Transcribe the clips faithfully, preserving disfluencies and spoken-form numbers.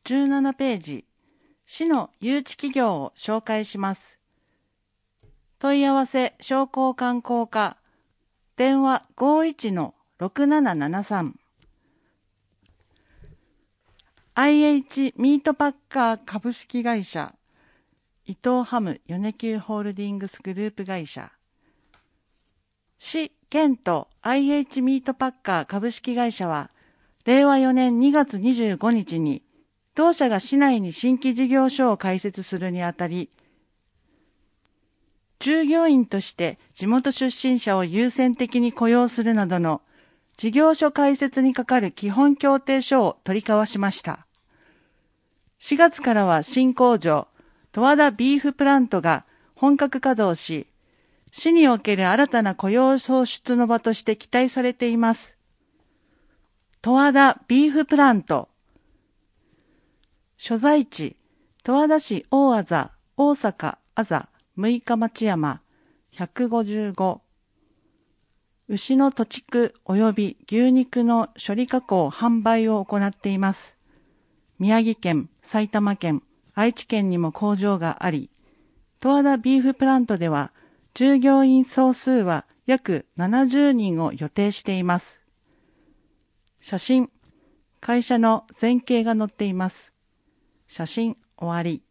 じゅうななページ、市の誘致企業を紹介します。問い合わせ商工観光課、電話 ごーいちのろくななななさん。アイエイチ ミートパッカー株式会社、伊藤ハム米久ホールディングスグループ会社。市、県と アイエイチ ミートパッカー株式会社は、れいわよねんにがつにじゅうごにちに、同社が市内に新規事業所を開設するにあたり、従業員として地元出身者を優先的に雇用するなどの事業所開設に係る基本協定書を取り交わしました。しがつからは新工場、十和田ビーフプラントが本格稼働し、市における新たな雇用創出の場として期待されています。十和田ビーフプラント。所在地、十和田市大字、大阪、あざ、六日町山、ひゃくごじゅうご。牛の土畜及び牛肉の処理加工販売を行っています。宮城県、埼玉県、愛知県にも工場があり、十和田ビーフプラントでは従業員総数は約ななじゅうにんを予定しています。写真、会社の全景が載っています。写真終わり。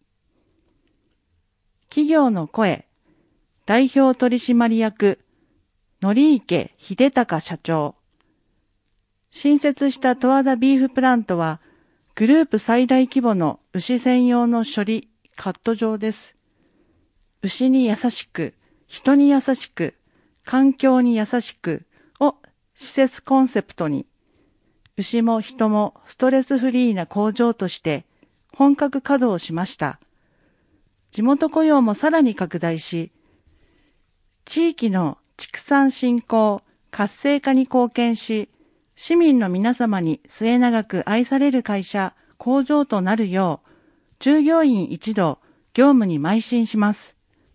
企業の声、代表取締役、則池秀隆社長。新設した十和田ビーフプラントは、グループ最大規模の牛専用の処理カット場です。牛に優しく、人に優しく、環境に優しくを施設コンセプトに、牛も人もストレスフリーな工場として本格稼働しました。地元雇用もさらに拡大し、地域の畜産振興、活性化に貢献し、市民の皆様に末永く愛される会社、工場となるよう、従業員一同、業務に邁進します。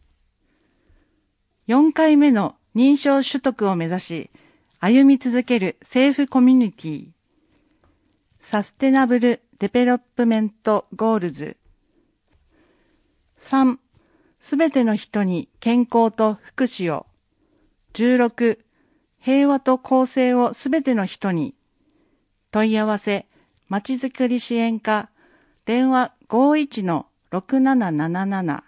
よんかいめの認証取得を目指し、歩み続ける政府コミュニティ、サステナブルデベロップメントゴールズ。さん、すべての人に健康と福祉を。じゅうろく、平和と公正をすべての人に。問い合わせ、まちづくり支援課、電話 ごーいちのろくなななななな。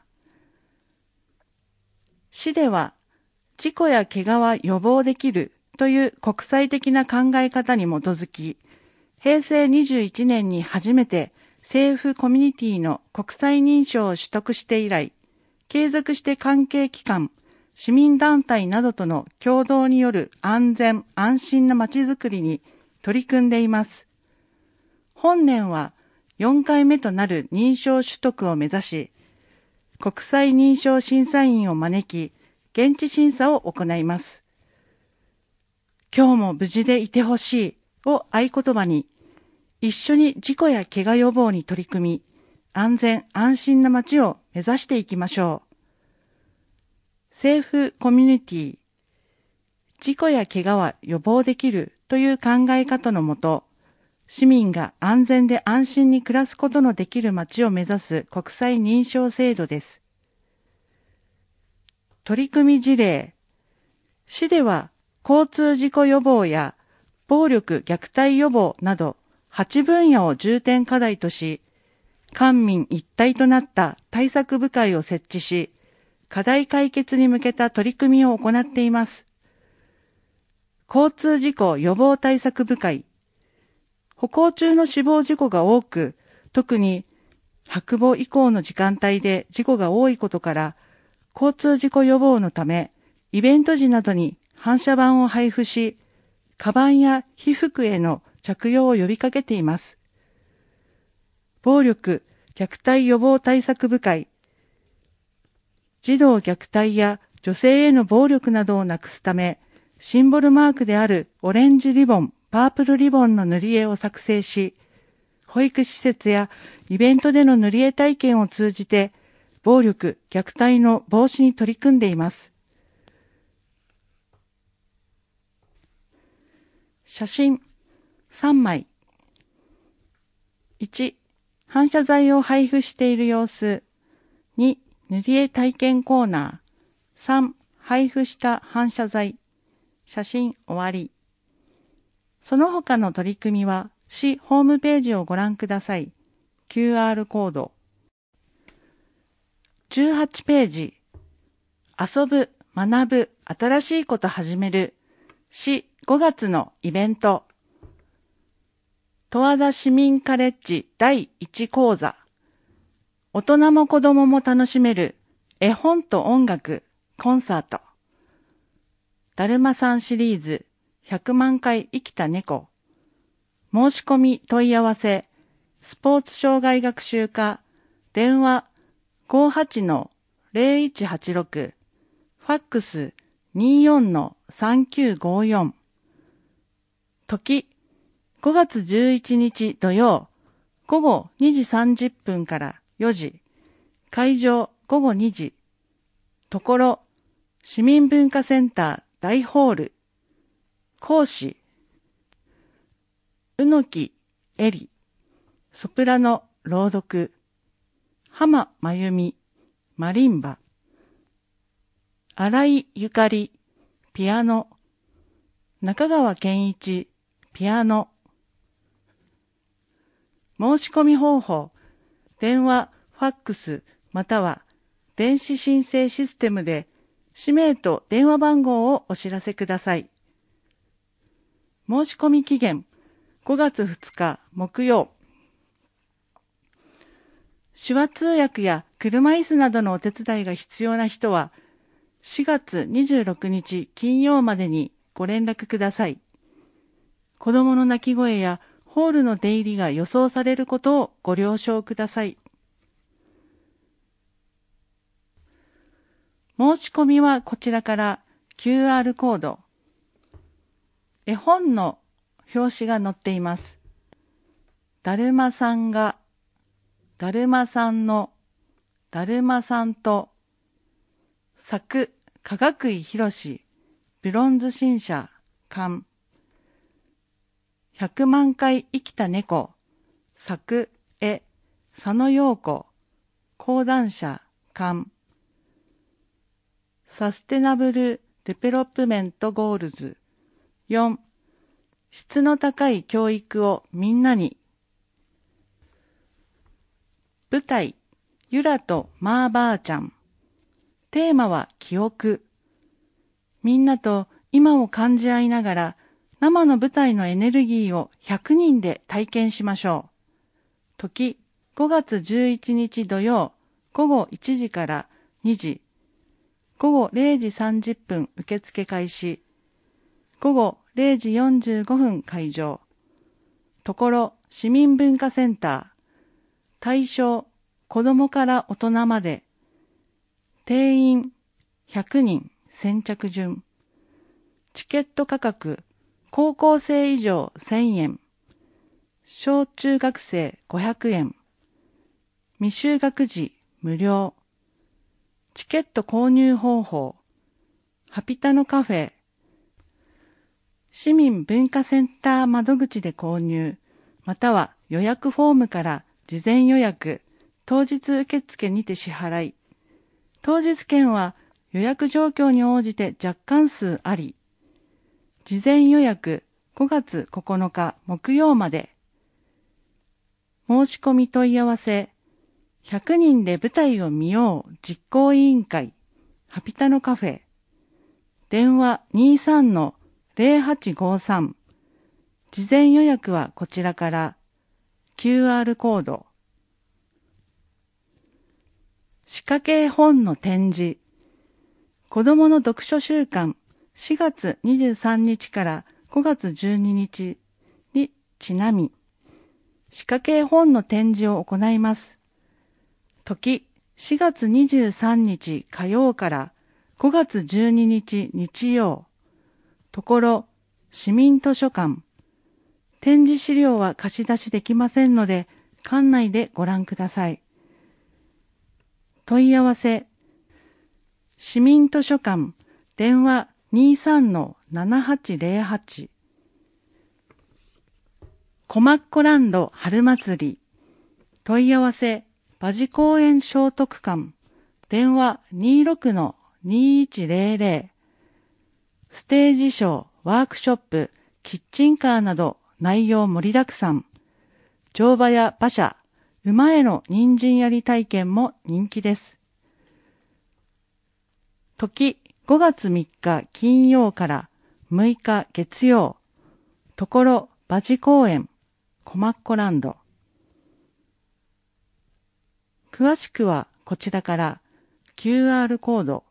市では、事故や怪我は予防できるという国際的な考え方に基づき、へいせいにじゅういちねんに初めて政府コミュニティの国際認証を取得して以来、継続して関係機関、市民団体などとの共同による安全・安心なまちづくりに取り組んでいます。本年はよんかいめとなる認証取得を目指し、国際認証審査員を招き、現地審査を行います。今日も無事でいてほしいを合言葉に、一緒に事故や怪我予防に取り組み、安全・安心な街を目指していきましょう。政府コミュニティ、事故や怪我は予防できるという考え方のもと、市民が安全で安心に暮らすことのできる街を目指す国際認証制度です。取り組み事例、市では交通事故予防や暴力虐待予防などはちぶんやを重点課題とし、官民一体となった対策部会を設置し、課題解決に向けた取り組みを行っています。交通事故予防対策部会。歩行中の死亡事故が多く、特に白母以降の時間帯で事故が多いことから、交通事故予防のため、イベント時などに反射板を配布し、カバンや被服への着用を呼びかけています。暴力・虐待予防対策部会。児童虐待や女性への暴力などをなくすため、シンボルマークであるオレンジリボン、パープルリボンの塗り絵を作成し、保育施設やイベントでの塗り絵体験を通じて、暴力・虐待の防止に取り組んでいます。写真さんまい。いち、 反射材を配布している様子。に、塗り絵体験コーナー。さん、配布した反射材。写真終わり。その他の取り組みは、市ホームページをご覧ください。キューアール コード。じゅうはちページ。遊ぶ、学ぶ、新しいこと始める。市ごがつのイベント。十和田市民カレッジだいいち講座。大人も子供も楽しめる絵本と音楽コンサート。だるまさんシリーズひゃくまん回生きた猫。申し込み問い合わせスポーツ障害学習課電話 ごはちのゼロいちはちろく ファックス にじゅうよんのさんきゅうごよん。時ごがつじゅういちにち土曜午後にじさんじゅっぷんからよじ、会場午後にじ、ところ市民文化センター大ホール、講師宇野木恵里、ソプラノ朗読、浜真由美マリンバ、新井ゆかりピアノ、中川健一ピアノ。申し込み方法、電話、ファックス、または電子申請システムで氏名と電話番号をお知らせください。申し込み期限、ごがつふつか木曜。手話通訳や車椅子などのお手伝いが必要な人は、しがつにじゅうろくにち金曜までにご連絡ください。子供の泣き声やホールの出入りが予想されることをご了承ください。申し込みはこちらから キューアール コード。絵本の表紙が載っています。だるまさんが、だるまさんの、だるまさんと、作、かがくいひろし、ブロンズ新社、刊。ひゃくまん回生きた猫、作、絵、佐野陽子、講談社、刊。サステナブルデベロップメントゴールズ。よん、質の高い教育をみんなに。舞台、ゆらとまーばーちゃん。テーマは記憶。みんなと今を感じ合いながら、生の舞台のエネルギーをひゃくにんで体験しましょう。時、ごがつじゅういちにち土曜、午後いちじからにじ。午後れいじさんじゅっぷん受付開始。午後れいじよんじゅうごふん会場。ところ市民文化センター。対象、子供から大人まで。定員ひゃくにん先着順。チケット価格、高校生以上せんえん。小中学生ごひゃくえん。未就学児無料。チケット購入方法。ハピタノカフェ。市民文化センター窓口で購入、または予約フォームから事前予約、当日受付にて支払い。当日券は予約状況に応じて若干数あり。事前予約ごがつここのか木曜まで。申し込み問い合わせ、ひゃくにんで舞台を見よう実行委員会、ハピタノカフェ。電話 にじゅうさんのゼロはちごさん。事前予約はこちらから。キューアール コード。仕掛け絵本の展示。子どもの読書週間しがつにじゅうさんにちからごがつじゅうににちにちなみ、仕掛け絵本の展示を行います。時、しがつにじゅうさんにち火曜からごがつじゅうににち日曜。ところ、市民図書館。展示資料は貸し出しできませんので、館内でご覧ください。問い合わせ。市民図書館、電話 にじゅうさんのななはちゼロはち。コマッコランド春祭り。 問い合わせ、馬事公園聖徳館、電話 にじゅうろくのにいちぜろぜろ、ステージショー、ワークショップ、キッチンカーなど内容盛りだくさん。乗馬や馬車、馬への人参やり体験も人気です。時、ごがつみっか金曜からむいか月曜、ところ馬事公園、コマッコランド。詳しくはこちらから キューアール コード。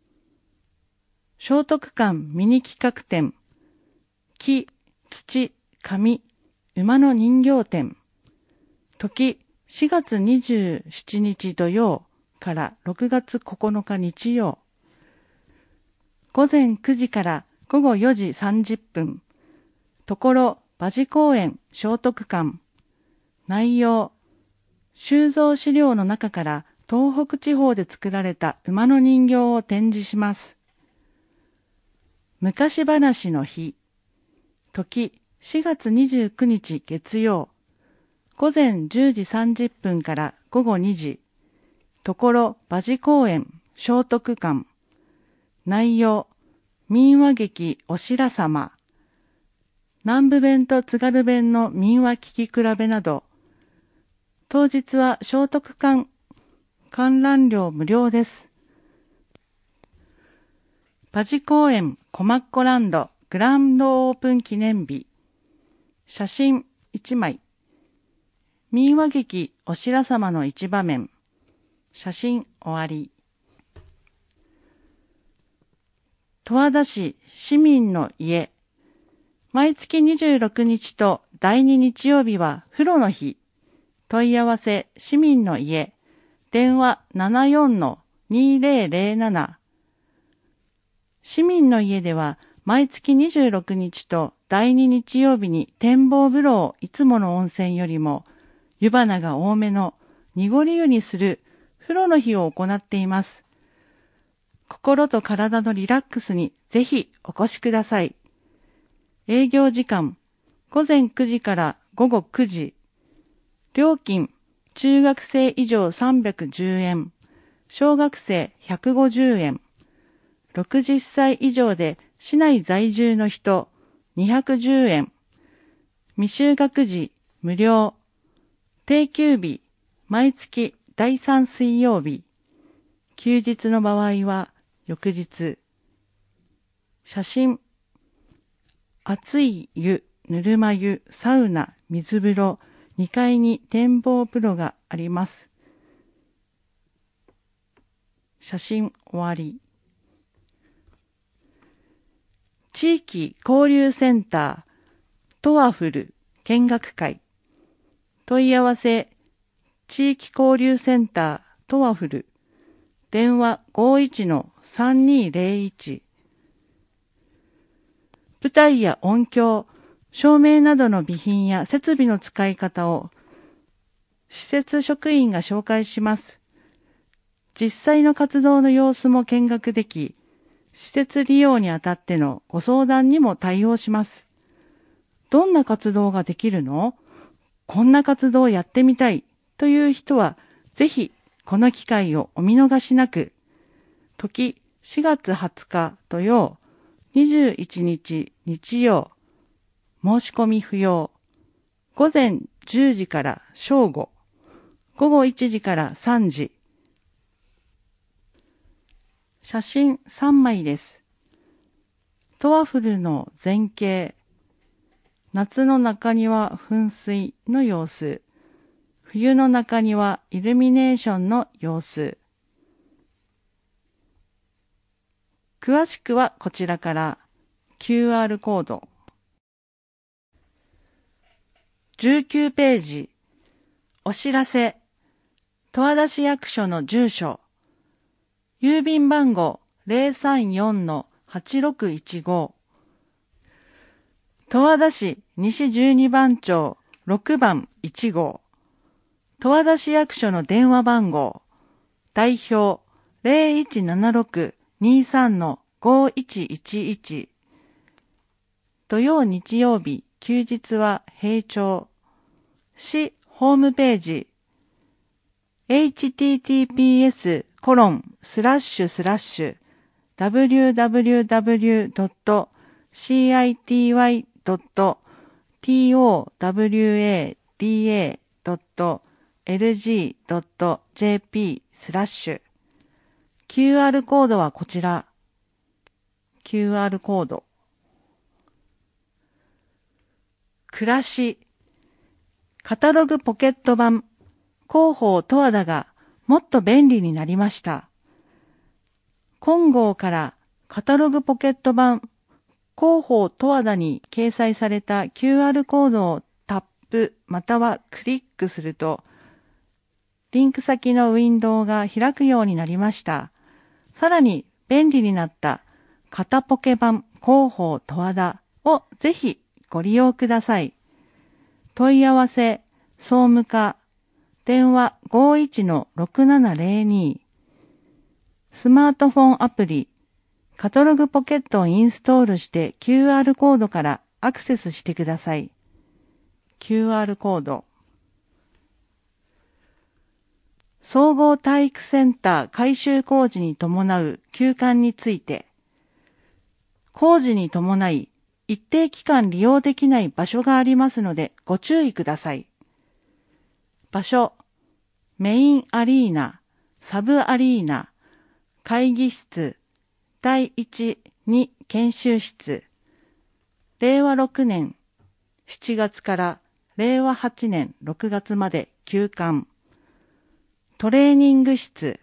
聖徳館ミニ企画展、木、土、紙、馬の人形展。時しがつにじゅうしちにち土曜からろくがつここのか日曜。午前くじからごごよじさんじゅっぷん。ところ馬事公園聖徳館。内容、収蔵資料の中から東北地方で作られた馬の人形を展示します。昔話の日。時しがつにじゅうくにち月曜。午前じゅうじさんじゅっぷんからごごにじ。ところ馬事公園聖徳館。内容、民話劇お白様。南部弁と津軽弁の民話聞き比べなど。当日は聖徳館観覧料無料です。馬事公園コマッコランドグランドオープン記念日。写真いちまい。民話劇お白様の一場面。写真終わり。十和田市市民の家。毎月にじゅうろくにちとだいに日曜日は風呂の日。問い合わせ市民の家。電話 ななよんのにぜろぜろなな。市民の家では毎月にじゅうろくにちとだいに日曜日に展望風呂をいつもの温泉よりも湯花が多めの濁り湯にする風呂の日を行っています。心と体のリラックスにぜひお越しください。営業時間、ごぜんくじからごごくじ。料金、中学生以上さんびゃくじゅうえん、小学生ひゃくごじゅうえん、ろくじゅっさい以上で市内在住の人にひゃくじゅうえん、未就学児無料、定休日、毎月だいさん水曜日、休日の場合は翌日。写真、熱い湯、ぬるま湯、サウナ、水風呂、にかいに展望風呂があります。写真終わり。地域交流センター、トワフル見学会。問い合わせ、地域交流センター、トワフル。電話 ごいちのさんにぜろいち。舞台や音響、照明などの備品や設備の使い方を施設職員が紹介します。実際の活動の様子も見学でき、施設利用にあたってのご相談にも対応します。どんな活動ができるの？こんな活動をやってみたいという人は、ぜひこの機会をお見逃しなく。時しがつはつか土曜、にじゅういちにち日曜、申し込み不要。午前じゅうじから正午、ごごいちじからさんじ。写真さんまいです。トワフルの前景。夏の中庭噴水の様子。冬の中庭イルミネーションの様子。詳しくはこちらから キューアール コード。じゅうきゅうページ。お知らせ。十和田市役所の住所。郵便番号 ぜろさんよんのはちろくいちご。十和田市西じゅうにばん町ろくばんいちごう。十和田市役所の電話番号。代表 ぜろいちななろくにさんのごいちいちいち。土曜日曜日、休日は平町。市ホームページ。 エイチティーティーピーエスコロンスラッシュスラッシュダブリューダブリューダブリュードットシーアイティーワイドットトワダドットエルジードットジェーピースラッシュ キューアール コードはこちら。キューアール コード。暮らし。カタログポケット版広報十和田がもっと便利になりました。今号からカタログポケット版広報十和田に掲載された キューアール コードをタップまたはクリックすると、リンク先のウィンドウが開くようになりました。さらに便利になったカタポケ版広報十和田をぜひご利用ください。問い合わせ、総務課、電話 ごーいちのろくななゼロに、スマートフォンアプリ、カタログポケットをインストールして キューアール コードからアクセスしてください。キューアール コード。総合体育センター改修工事に伴う休館について、工事に伴い一定期間利用できない場所がありますのでご注意ください。場所、メインアリーナ、サブアリーナ、会議室、だいいち、に研修室、れいわろくねんしちがつかられいわはちねんろくがつまで休館。トレーニング室、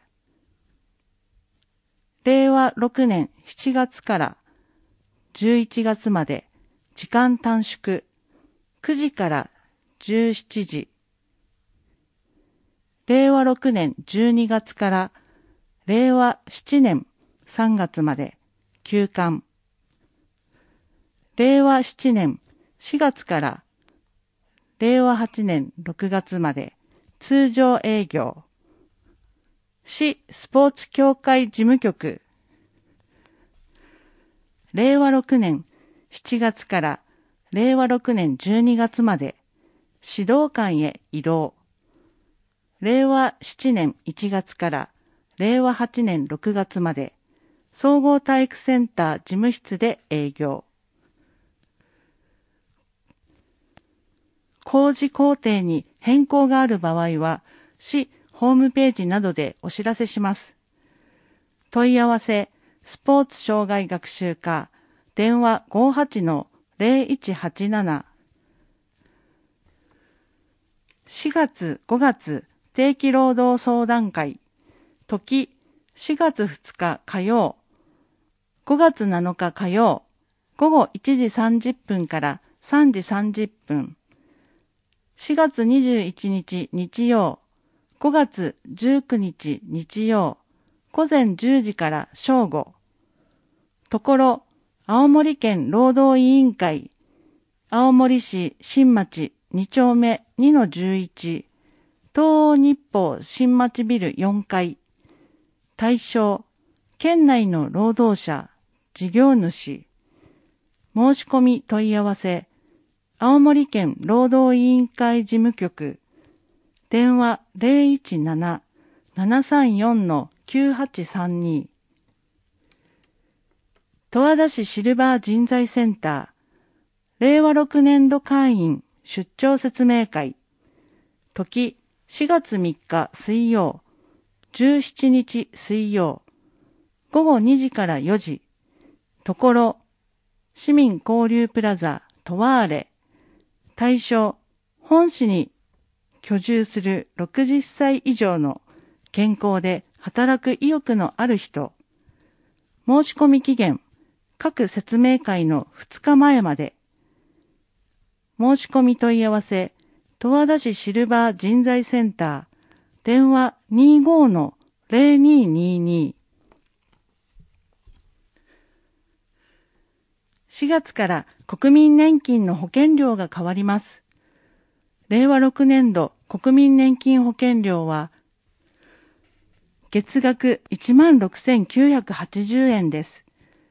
れいわろくねんしちがつからじゅういちがつまで時間短縮、くじからじゅうしちじ、れいわろくねんじゅうにがつかられいわななねんさんがつまで休館、れいわななねんしがつかられいわはちねんろくがつまで通常営業、市スポーツ協会事務局、れいわろくねんしちがつかられいわろくねんじゅうにがつまで指導官へ移動、れいわななねんいちがつかられいわはちねんろくがつまで総合体育センター事務室で営業。工事工程に変更がある場合は、市ホームページなどでお知らせします。問い合わせ、スポーツ障害学習課、電話 ごーはちのゼロいちはちなな。しがつごがつ定期労働相談会、時しがつふつか火曜、ごがつなのか火曜、午後いちじさんじゅっぷんからさんじさんじゅっぷん、しがつにじゅういちにち日曜、ごがつじゅうくにち日曜、午前じゅうじから正午。ところ、青森県労働委員会、青森市新町にちょうめにのじゅういち、東欧日報新町ビルよんかい、対象、県内の労働者、事業主、申し込み問い合わせ、青森県労働委員会事務局、電話 ゼロいちなな ななさんよん きゅうはちさんに。十和田市シルバー人材センター、れいわろくねんど会員出張説明会、時しがつみっか水曜、じゅうしちにち水曜、ごごにじからよじ、ところ、市民交流プラザトワーレ、対象、本市に居住するろくじゅっさい以上の健康で働く意欲のある人、申し込み期限、各説明会のふつかまえまで、申し込み問い合わせ、十和田市シルバー人材センター、電話 にじゅうごのゼロににに。しがつから国民年金の保険料が変わります。れいわろくねんど国民年金保険料は月額 いちまんろくせんきゅうひゃくはちじゅうえんです。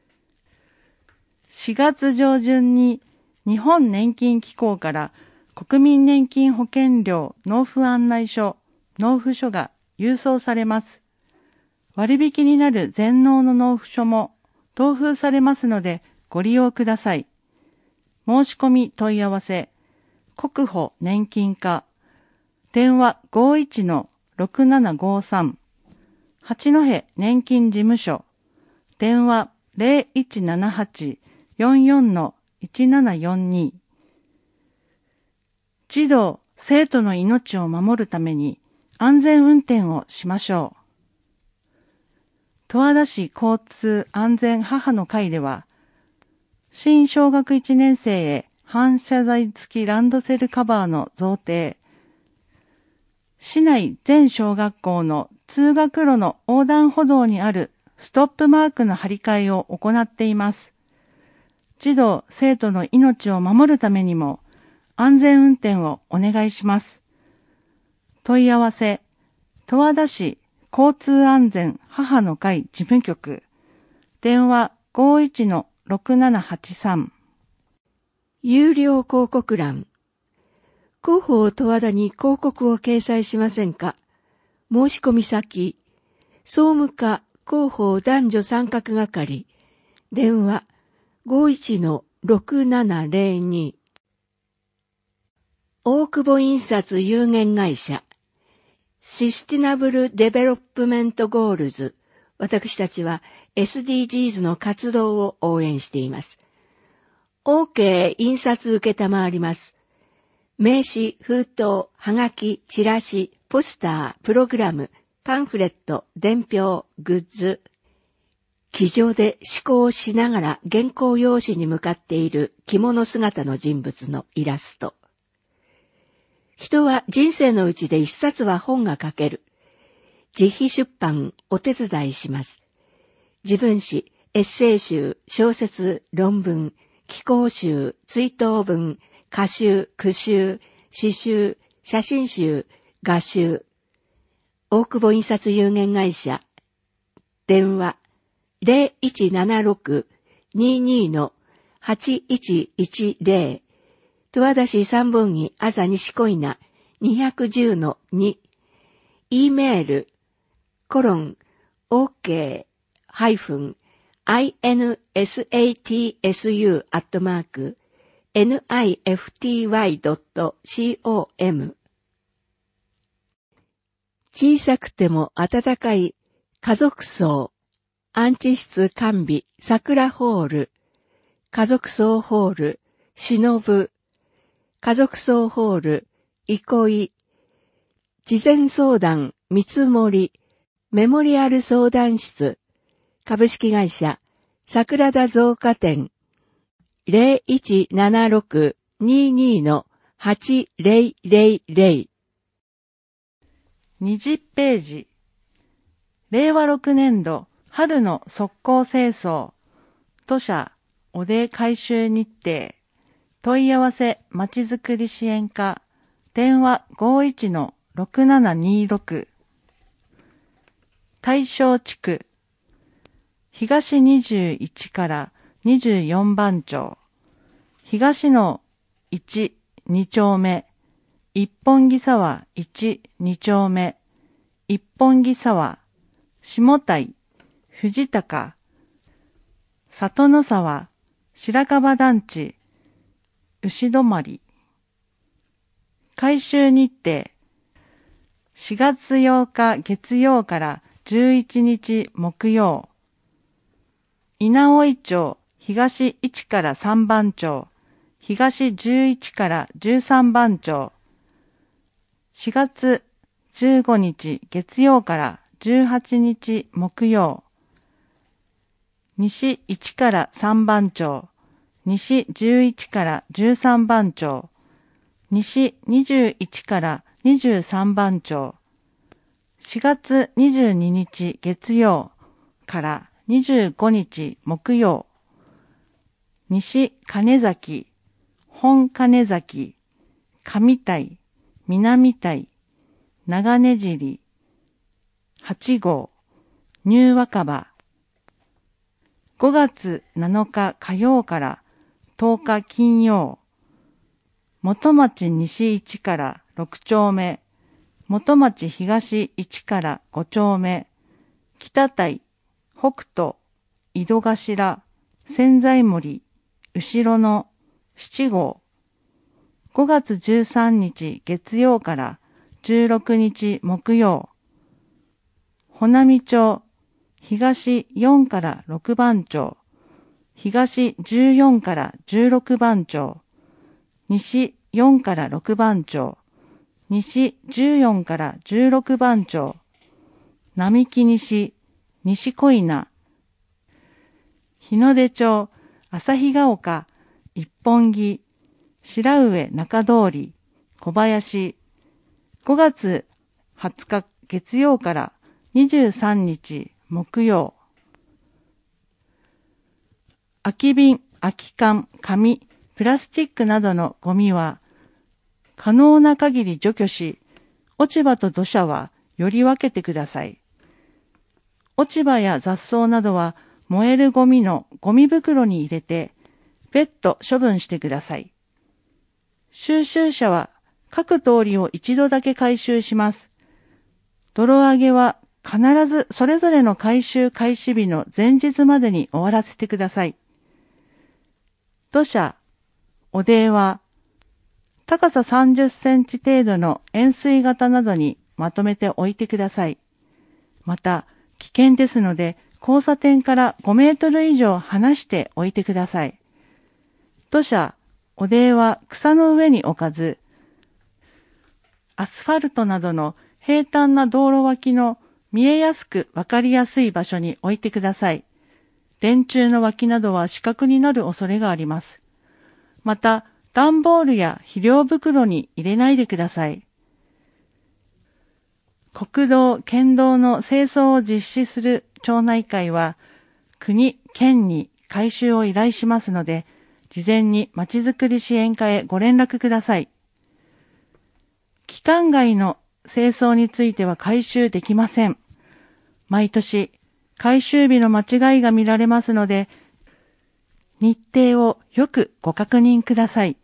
しがつ上旬に日本年金機構から国民年金保険料納付案内書、納付書が郵送されます。割引になる全納の納付書も同封されますのでご利用ください。申し込み問い合わせ、国保年金課、電話 ごいちのろくななごさん、八戸年金事務所、電話 ゼロいちななはち よんよんのいちななよんに。児童、生徒の命を守るために安全運転をしましょう。十和田市交通安全母の会では、新小学いちねん生へ反射材付きランドセルカバーの贈呈、市内全小学校の通学路の横断歩道にあるストップマークの張り替えを行っています。児童・生徒の命を守るためにも安全運転をお願いします。問い合わせ、十和田市交通安全母の会事務局、電話 ごいちのろくななはちさん。 有料広告欄。広報十和田に広告を掲載しませんか？申し込み先、総務課広報男女参画係、電話 ごいちのろくななゼロに。大久保印刷有限会社、システィナブルデベロップメントゴールズ。私たちは エスディージーズ の活動を応援しています。OK 印刷受けたまわります。名刺、封筒、はがき、チラシ、ポスター、プログラム、パンフレット、伝票、グッズ。机上で思考をしながら原稿用紙に向かっている着物姿の人物のイラスト。人は人生のうちで一冊は本が書ける。自費出版お手伝いします。自分誌、エッセイ集、小説、論文、寄稿集、追悼文、歌集、句集、詩集、写真集、画集。大久保印刷有限会社。電話 ゼロいちななろく ににのはちいちいちゼロ。十和田市三本木あざ西小稲 にひゃくじゅうのに。E メール、コロン、OK、ハイフン、insatsu アットマーク、nifty.com。小さくても温かい家族葬、安置室完備、桜ホール、家族葬ホール、しのぶ、家族葬ホール、憩い、事前相談、見積もり、メモリアル相談室、株式会社、桜田造花店、ゼロいちななろく ににのはちゼロゼロゼロ。 にじゅっページ。れいわろくねんど春の速攻清掃。図書、おで回収日程。問い合わせ、まちづくり支援課。電話 ごいちのろくななにろく。大正地区。東にじゅういちからにじゅうよんばん町。東のいち、に丁目。一本木沢いち、に丁目。一本木沢。下台。藤高。里の沢。白樺団地。牛泊。回収日程。しがつようか月曜からじゅういちにち木曜。稲生町東いちからさんばん町。東じゅういちからじゅうさんばん町。しがつじゅうごにち月曜からじゅうはちにち木曜。西いちからさんばん町。西じゅういちからじゅうさんばん町。西にじゅういちからにじゅうさんばん町。しがつにじゅうににち月曜からにじゅうごにち木曜。西金崎、本金崎、上台、南台、長根尻、はち号、ニュー若葉。ごがつなのか火曜からとおか金曜。元町西いちからろく丁目、 元町東いちからご丁目、北台、北斗、井戸頭、千載森、後ろのしち号、ごがつじゅうさんにち月曜からじゅうろくにち木曜、穂波町、東よんからろくばん町、東じゅうよんからじゅうろくばん町、西よんからろくばん町、西じゅうよんからじゅうろくばん町、並木西、西小稲、日の出町、旭ヶ丘、一本木、白上中通り、小林、ごがつはつか月曜からにじゅうさんにち木曜。空き瓶、空き缶、紙、プラスチックなどのゴミは、可能な限り除去し、落ち葉と土砂はより分けてください。落ち葉や雑草などは燃えるゴミのゴミ袋に入れて、別途処分してください。収集車は各通りを一度だけ回収します。泥上げは必ずそれぞれの回収開始日の前日までに終わらせてください。土砂、汚泥は高ささんじゅっセンチ程度の円錐型などにまとめて置いてください。また、危険ですので交差点からごメートル以上離して置いてください。土砂、汚泥は草の上に置かず、アスファルトなどの平坦な道路脇の見えやすくわかりやすい場所に置いてください。電柱の脇などは死角になる恐れがあります。また、段ボールや肥料袋に入れないでください。国道、県道の清掃を実施する町内会は、国、県に回収を依頼しますので、事前にまちづくり支援課へご連絡ください。期間外の清掃については回収できません。毎年、回収日の間違いが見られますので、日程をよくご確認ください。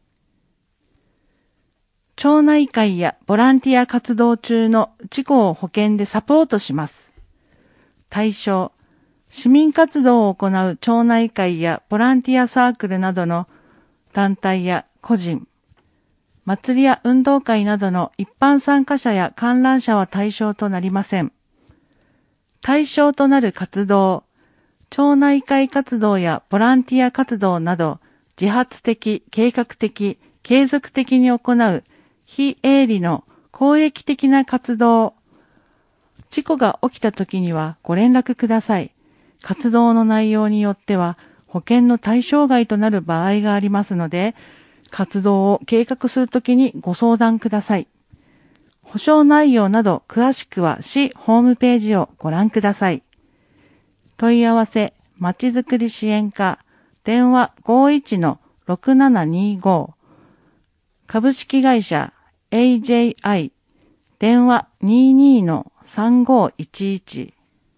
町内会やボランティア活動中の事故を保険でサポートします。対象、市民活動を行う町内会やボランティアサークルなどの団体や個人、祭りや運動会などの一般参加者や観覧者は対象となりません。対象となる活動、町内会活動やボランティア活動など自発的、計画的、継続的に行う非営利の公益的な活動。事故が起きた時にはご連絡ください。活動の内容によっては保険の対象外となる場合がありますので、活動を計画するときにご相談ください。保証内容など詳しくは市ホームページをご覧ください。問い合わせ、まちづくり支援課、電話 ごいちのろくななにご、株式会社 エージェーアイ、電話 にじゅうにのさんごいちいち。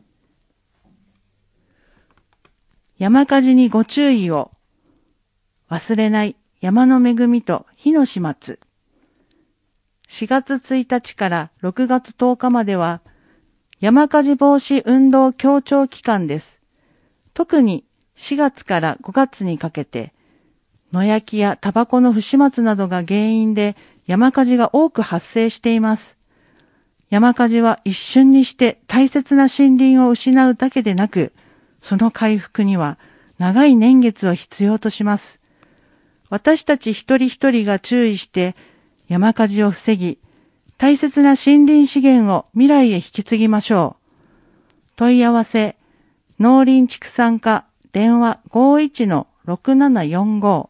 山火事にご注意を。忘れない山の恵みと火の始末。しがつついたちからろくがつとおかまでは山火事防止運動協調期間です。特にしがつからごがつにかけて野焼きやタバコの不始末などが原因で山火事が多く発生しています。山火事は一瞬にして大切な森林を失うだけでなく、その回復には長い年月を必要とします。私たち一人一人が注意して山火事を防ぎ、大切な森林資源を未来へ引き継ぎましょう。問い合わせ、農林畜産課電話 ごいちのろくななよんご。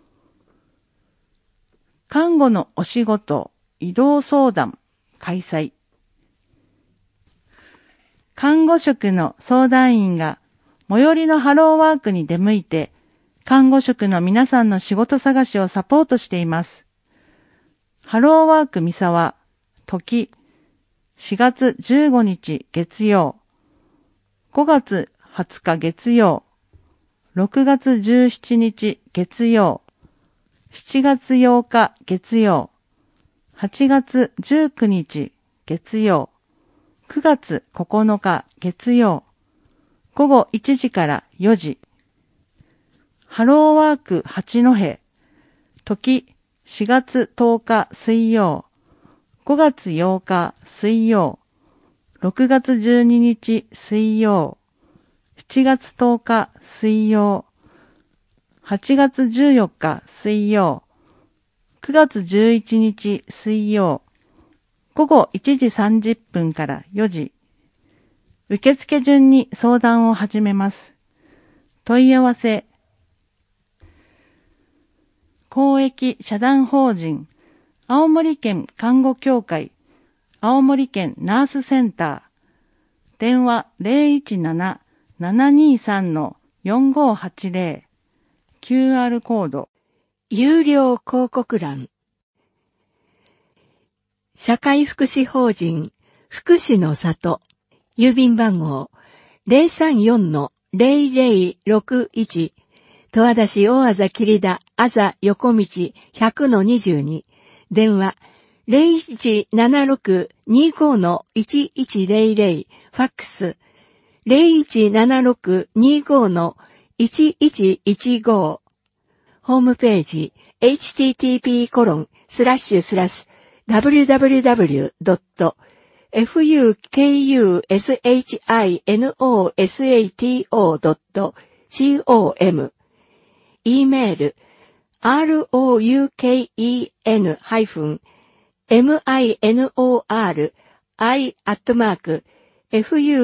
看護のお仕事、移動相談、開催。看護職の相談員が最寄りのハローワークに出向いて、看護職の皆さんの仕事探しをサポートしています。ハローワーク三沢、時、しがつじゅうごにち月曜、ごがつはつか月曜、ろくがつじゅうしちにち月曜、しちがつようか月曜、はちがつじゅうくにち月曜、くがつここのか月曜、午後いちじからよじ。ハローワーク八戸、時しがつとおか水曜、ごがつようか水曜、ろくがつじゅうににち水曜、しちがつとおか水曜、はちがつじゅうよっか水曜、くがつじゅういちにち水曜、午後いちじさんじゅっぷんからよじ。受付順に相談を始めます。問い合わせ。公益社団法人青森県看護協会青森県ナースセンター電話 ゼロいちなな ななにさん よんごはちゼロ キューアール コード有料広告欄社会福祉法人福祉の里郵便番号 ゼロさんよん ゼロゼロろくいち 十和田市大字切田あざ横道 ひゃくのにじゅうに 電話 ゼロいちななろく にご いちいちゼロゼロ ファックス ゼロいちななろく にご いちいちいちご ホームページ エイチティーティーピーコロンスラッシュスラッシュダブリューダブリューダブリュードットファクシノドットコム e メール アールオーユーケーイーエヌ ハイフン エムアイエヌオーアールアイ アットマーク ファクシ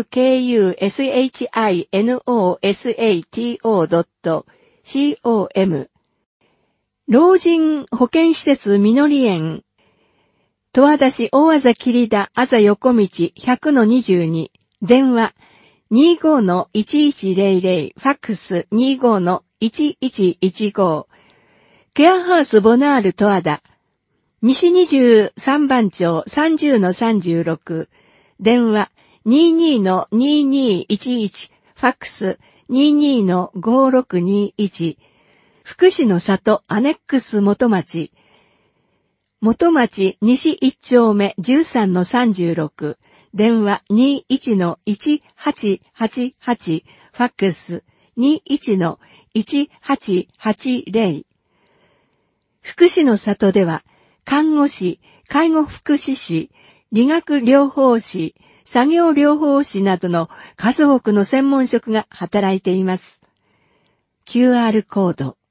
ノドットコム 老人保健施設みのり園十和田市大字切田あざ横道 ひゃくのにじゅうに 電話 にごのいちいちゼロゼロ ファックス にごのいちいちいちご ケアハウスボナール十和田西にじゅうさんばん町 さんじゅうのさんじゅうろく 電話 にじゅうにのにじゅうにいちいち ファックス にじゅうにのごろくにいち 福祉の里アネックス元町元町西いち丁目 じゅうさんのさんじゅうろく 電話 にじゅういちのいちはちはちはち ファックス にじゅういちのいちはちはちゼロ 福祉の里では看護師、介護福祉士、理学療法士、作業療法士などの数多くの専門職が働いています。キューアール コード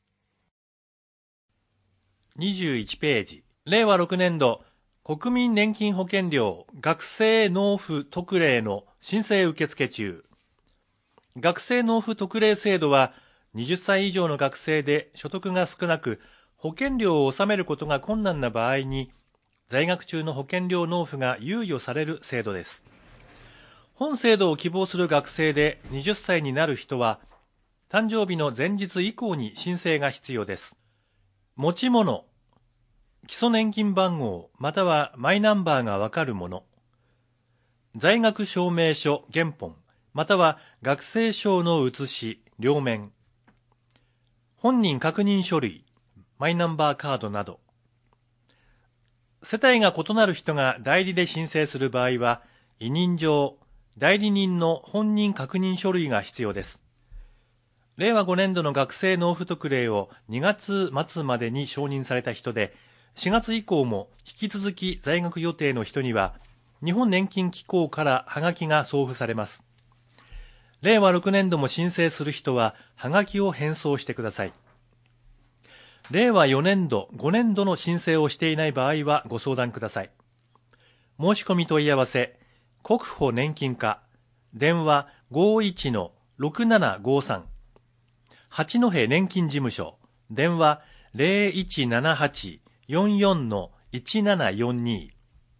にじゅういちページれいわろくねんど国民年金保険料学生納付特例の申請受付中。学生納付特例制度ははたち以上の学生で所得が少なく保険料を納めることが困難な場合に在学中の保険料納付が猶予される制度です。本制度を希望する学生ではたちになる人は誕生日の前日以降に申請が必要です。持ち物、基礎年金番号またはマイナンバーがわかるもの、在学証明書原本または学生証の写し両面、本人確認書類、マイナンバーカードなど。世帯が異なる人が代理で申請する場合は、委任状、代理人の本人確認書類が必要です。れいわごねんどの学生納付特例をにがつ末までに承認された人で、しがつ以降も引き続き在学予定の人には、日本年金機構からはがきが送付されます。れいわろくねんども申請する人は、はがきを返送してください。れいわよねんど、ごねんどの申請をしていない場合はご相談ください。申し込み問い合わせ、国保年金課、電話 ごいちのろくななごさん、八戸年金事務所、電話 ゼロいちななはち よんよんのいちななよんに。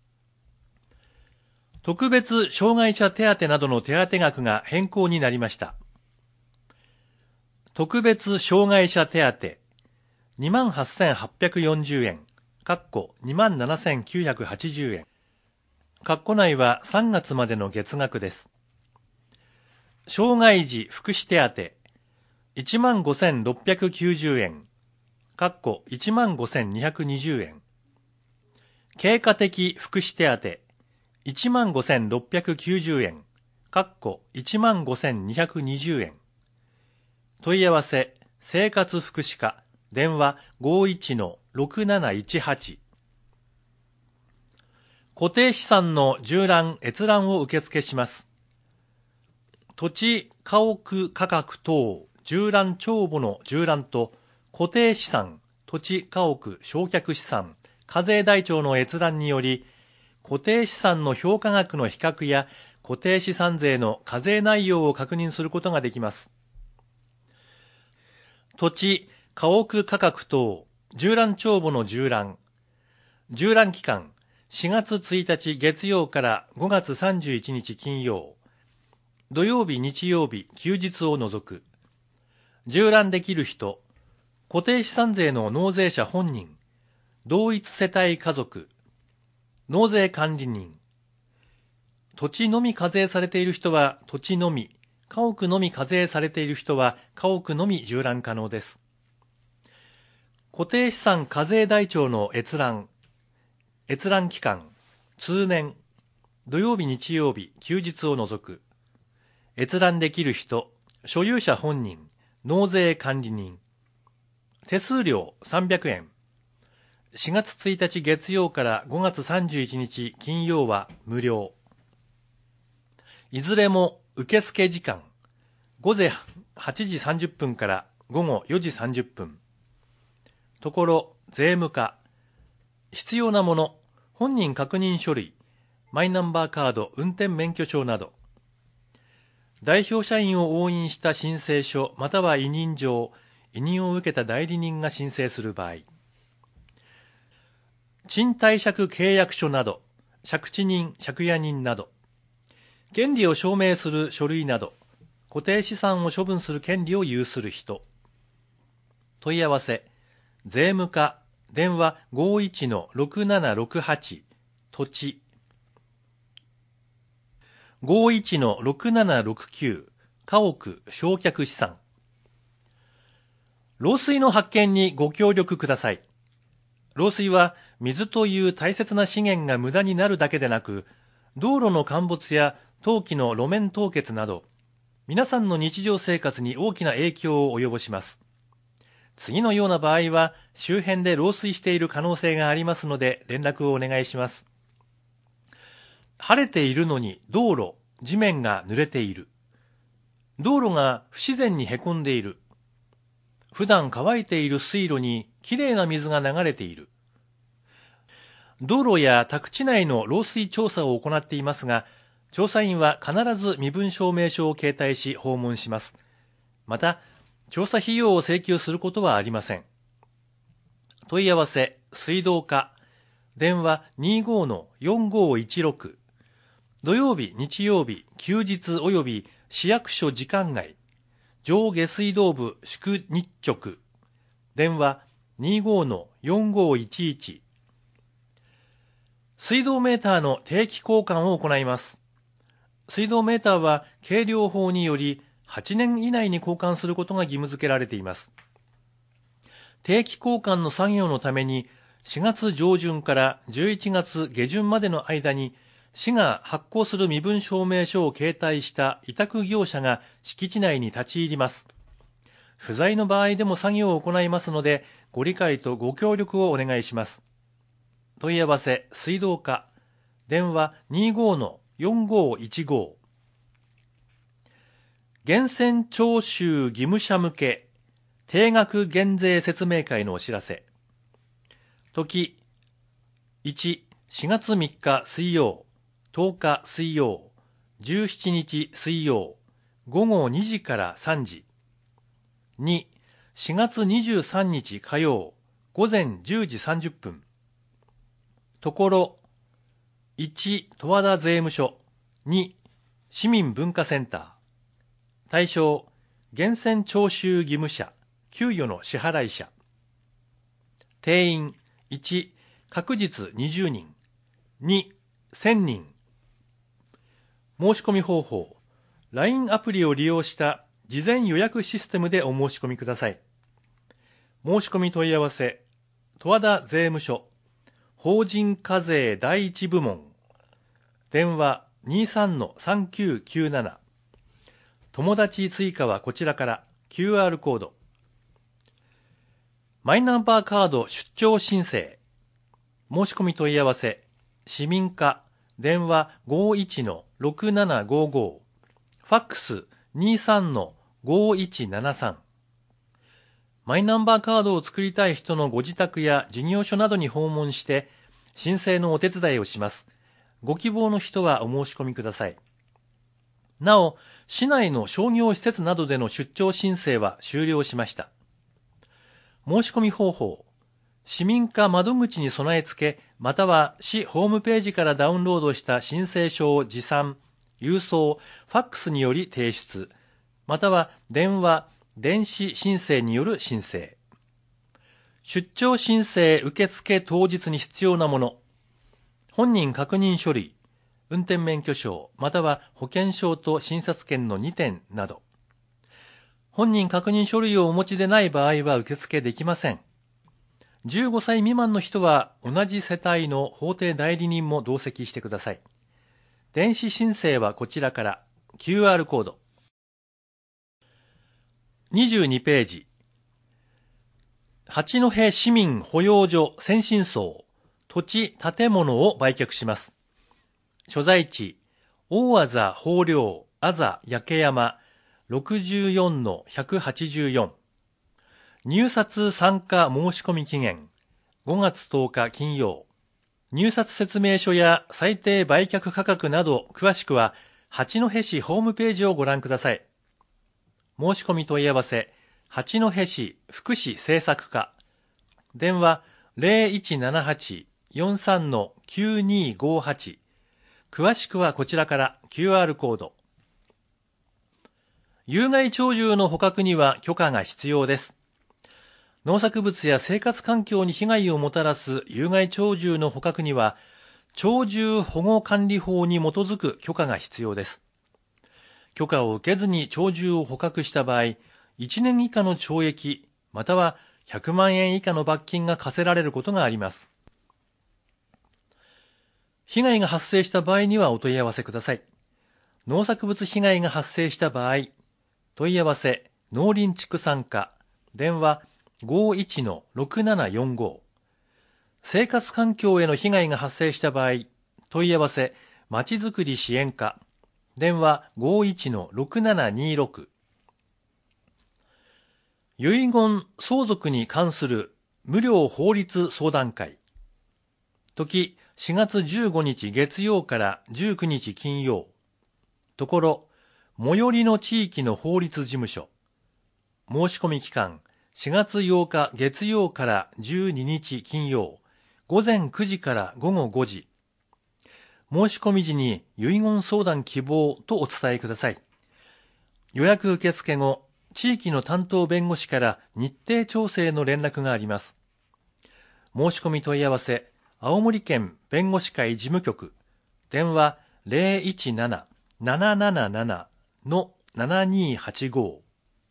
特別障害者手当などの手当額が変更になりました。特別障害者手当にまんはっせんはっぴゃくよんじゅうえん、かっこにまんななせんきゅうひゃくはちじゅうえん。かっこ内はさんがつまでの月額です。障害児福祉手当いちまんごせんろっぴゃくきゅうじゅうえん、かっこいちまんごせんにひゃくにじゅうえん。経過的福祉手当いちまんごせんろっぴゃくきゅうじゅうえん、かっこいちまんごせんにひゃくにじゅうえん。問い合わせ、生活福祉課、電話 ごいちのろくなないちはち。固定資産の縦覧閲覧を受付します。土地、家屋価格等縦覧帳簿の縦覧と固定資産、土地、家屋、償却資産、課税台帳の閲覧により、固定資産の評価額の比較や固定資産税の課税内容を確認することができます。土地、家屋価格等縦覧帳簿の縦覧。縦覧期間、しがつついたち月曜からごがつさんじゅういちにち金曜。土曜日、日曜日、休日を除く。縦覧できる人、固定資産税の納税者本人、同一世帯家族、納税管理人。土地のみ課税されている人は土地のみ、家屋のみ課税されている人は家屋のみ縦覧可能です。固定資産課税台帳の閲覧。閲覧期間、通年、土曜日、日曜日、休日を除く。閲覧できる人、所有者本人、納税管理人。手数料さんびゃくえん。しがつついたち月曜からごがつさんじゅういちにち金曜は無料。いずれも受付時間、ごぜんはちじさんじゅっぷんからごごよじさんじゅっぷん。ところ、税務課。必要なもの、本人確認書類、マイナンバーカード、運転免許証など。代表社員を押印した申請書または委任状、委任を受けた代理人が申請する場合。賃貸借契約書など、借地人、借家人など。権利を証明する書類など、固定資産を処分する権利を有する人。問い合わせ、税務課、電話 ごいちのろくななろくはち、土地。ごいちのろくななろくきゅう、家屋、償却資産。漏水の発見にご協力ください。漏水は水という大切な資源が無駄になるだけでなく、道路の陥没や冬季の路面凍結など、皆さんの日常生活に大きな影響を及ぼします。次のような場合は、周辺で漏水している可能性がありますので、連絡をお願いします。晴れているのに道路、地面が濡れている。道路が不自然にへこんでいる。普段乾いている水路にきれいな水が流れている。道路や宅地内の漏水調査を行っていますが、調査員は必ず身分証明書を携帯し訪問します。また、調査費用を請求することはありません。問い合わせ、水道課、電話 にごのよんごいちろく。土曜日、日曜日、休日及び市役所時間外、上下水道部宿日直、電話 にごのよんごいちいち。水道メーターの定期交換を行います。水道メーターは計量法によりはちねん以内に交換することが義務付けられています。定期交換の作業のためにしがつじょうじゅんからじゅういちがつげじゅんまでの間に市が発行する身分証明書を携帯した委託業者が敷地内に立ち入ります。不在の場合でも作業を行いますので、ご理解とご協力をお願いします。問い合わせ、水道課、電話 にごのよんごいちご。源泉徴収義務者向け、定額減税説明会のお知らせ。時、いち、しがつみっか水曜、とおか水曜、じゅうしちにち水曜、ごごにじからさんじ。に、しがつにじゅうさんにち火曜、ごぜんじゅうじさんじゅっぷん。ところ、いち、十和田税務署、に、市民文化センター。対象、源泉徴収義務者、給与の支払い者。定員、いち、確実にじゅうにん、に、せんにん。申し込み方法、ライン アプリを利用した事前予約システムでお申し込みください。申し込み問い合わせ、十和田税務署、法人課税第一部門、 電話 にさんのさんきゅうきゅうなな。友達追加はこちらから キューアール コード。マイナンバーカード出張申請。申し込み問い合わせ、市民課、電話 ごいちのろくななごご。ファックス にさんのごいちななさん。マイナンバーカードを作りたい人のご自宅や事業所などに訪問して申請のお手伝いをします。ご希望の人はお申し込みください。なお、市内の商業施設などでの出張申請は終了しました。申し込み方法、市民課窓口に備え付け、または市ホームページからダウンロードした申請書を持参、郵送、ファックスにより提出、または電話、電子申請による申請。出張申請受付当日に必要なもの。本人確認書類、運転免許証、または保険証と診察券のにてんなど。本人確認書類をお持ちでない場合は受付できません。じゅうごさい未満の人は同じ世帯の法定代理人も同席してください。電子申請はこちらから キューアール コード。にじゅうにページ。八戸市民保養所先進層、土地建物を売却します。所在地、大字豊陵あざ焼山 ろくじゅうよんのひゃくはちじゅうよん。入札参加申し込み期限、ごがつとおか金曜。入札説明書や最低売却価格など詳しくは八戸市ホームページをご覧ください。申し込み問い合わせ、八戸市福祉政策課。電話 ゼロいちななはち よんさんのきゅうにごはち。詳しくはこちらから キューアール コード。有害鳥獣の捕獲には許可が必要です。農作物や生活環境に被害をもたらす有害鳥獣の捕獲には、鳥獣保護管理法に基づく許可が必要です。許可を受けずに鳥獣を捕獲した場合、いちねん以下の懲役、またはひゃくまんえん以下の罰金が課せられることがあります。被害が発生した場合にはお問い合わせください。農作物被害が発生した場合、問い合わせ、農林畜産課、電話 ごいちのろくななよんご。生活環境への被害が発生した場合、問い合わせ、まちづくり支援課、電話 ごいちのろくななにろく。遺言相続に関する無料法律相談会。時しがつじゅうごにち月曜からじゅうくにち金曜。ところ、最寄りの地域の法律事務所。申し込み期間、しがつようか月曜からじゅうににち金曜。午前くじから午後ごじ。申し込み時に遺言相談希望とお伝えください。予約受付後、地域の担当弁護士から日程調整の連絡があります。申し込み問い合わせ、青森県弁護士会事務局、電話 ゼロいちなな ななななな のななにはちご。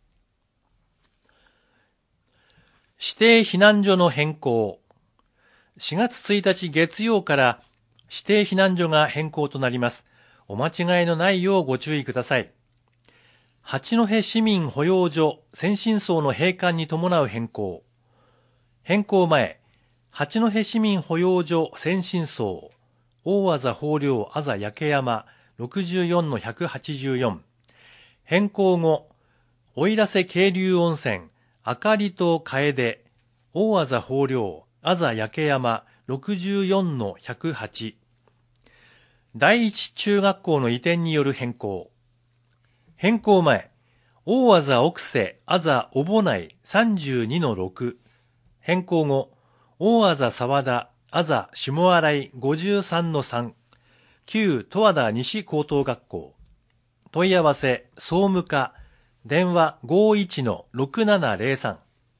指定避難所の変更。しがつついたち月曜から指定避難所が変更となります。お間違いのないようご注意ください。八戸市民保養所先進層の閉館に伴う変更。変更前、八戸市民保養所先進層、大字豊陵あざ焼山 ろくじゅうよんのひゃくはちじゅうよん。変更後、奥入瀬渓流温泉、あかりと楓、大字豊陵あざ焼山 ろくじゅうよんのひゃくはち。第一中学校の移転による変更。変更前、大字奥瀬あざおぼ内 さんじゅうにのろく。変更後、大字沢田あざ下新井 ごじゅうさんのさん。旧十和田西高等学校。問い合わせ、総務課、電話 ごいちのろくななゼロさん。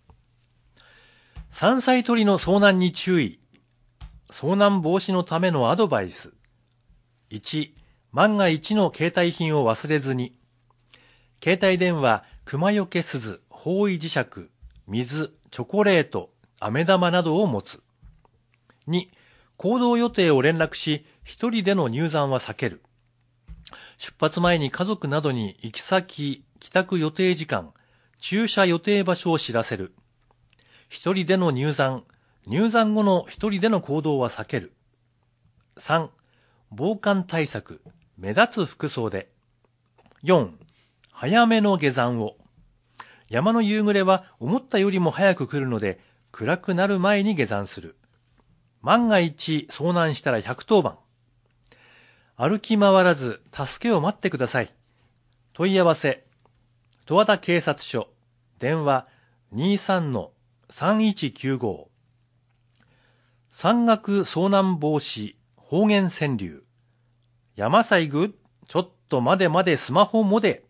山菜採りの遭難に注意。遭難防止のためのアドバイス。いち、万が一の携帯品を忘れずに。携帯電話、熊よけ鈴、方位磁石、水、チョコレート、飴玉などを持つ。に、 行動予定を連絡し、一人での入山は避ける。出発前に家族などに行き先、帰宅予定時間、駐車予定場所を知らせる。一人での入山、入山後の一人での行動は避ける。さん、防寒対策、目立つ服装で。よん、早めの下山を。山の夕暮れは思ったよりも早く来るので、暗くなる前に下山する。万が一遭難したらひゃくとおばん。歩き回らず助けを待ってください。問い合わせ、十和田警察署、電話 にじゅうさんのさんいちきゅうご。山岳遭難防止方言川柳。山さいぐ、ちょっとまでまでスマホもで。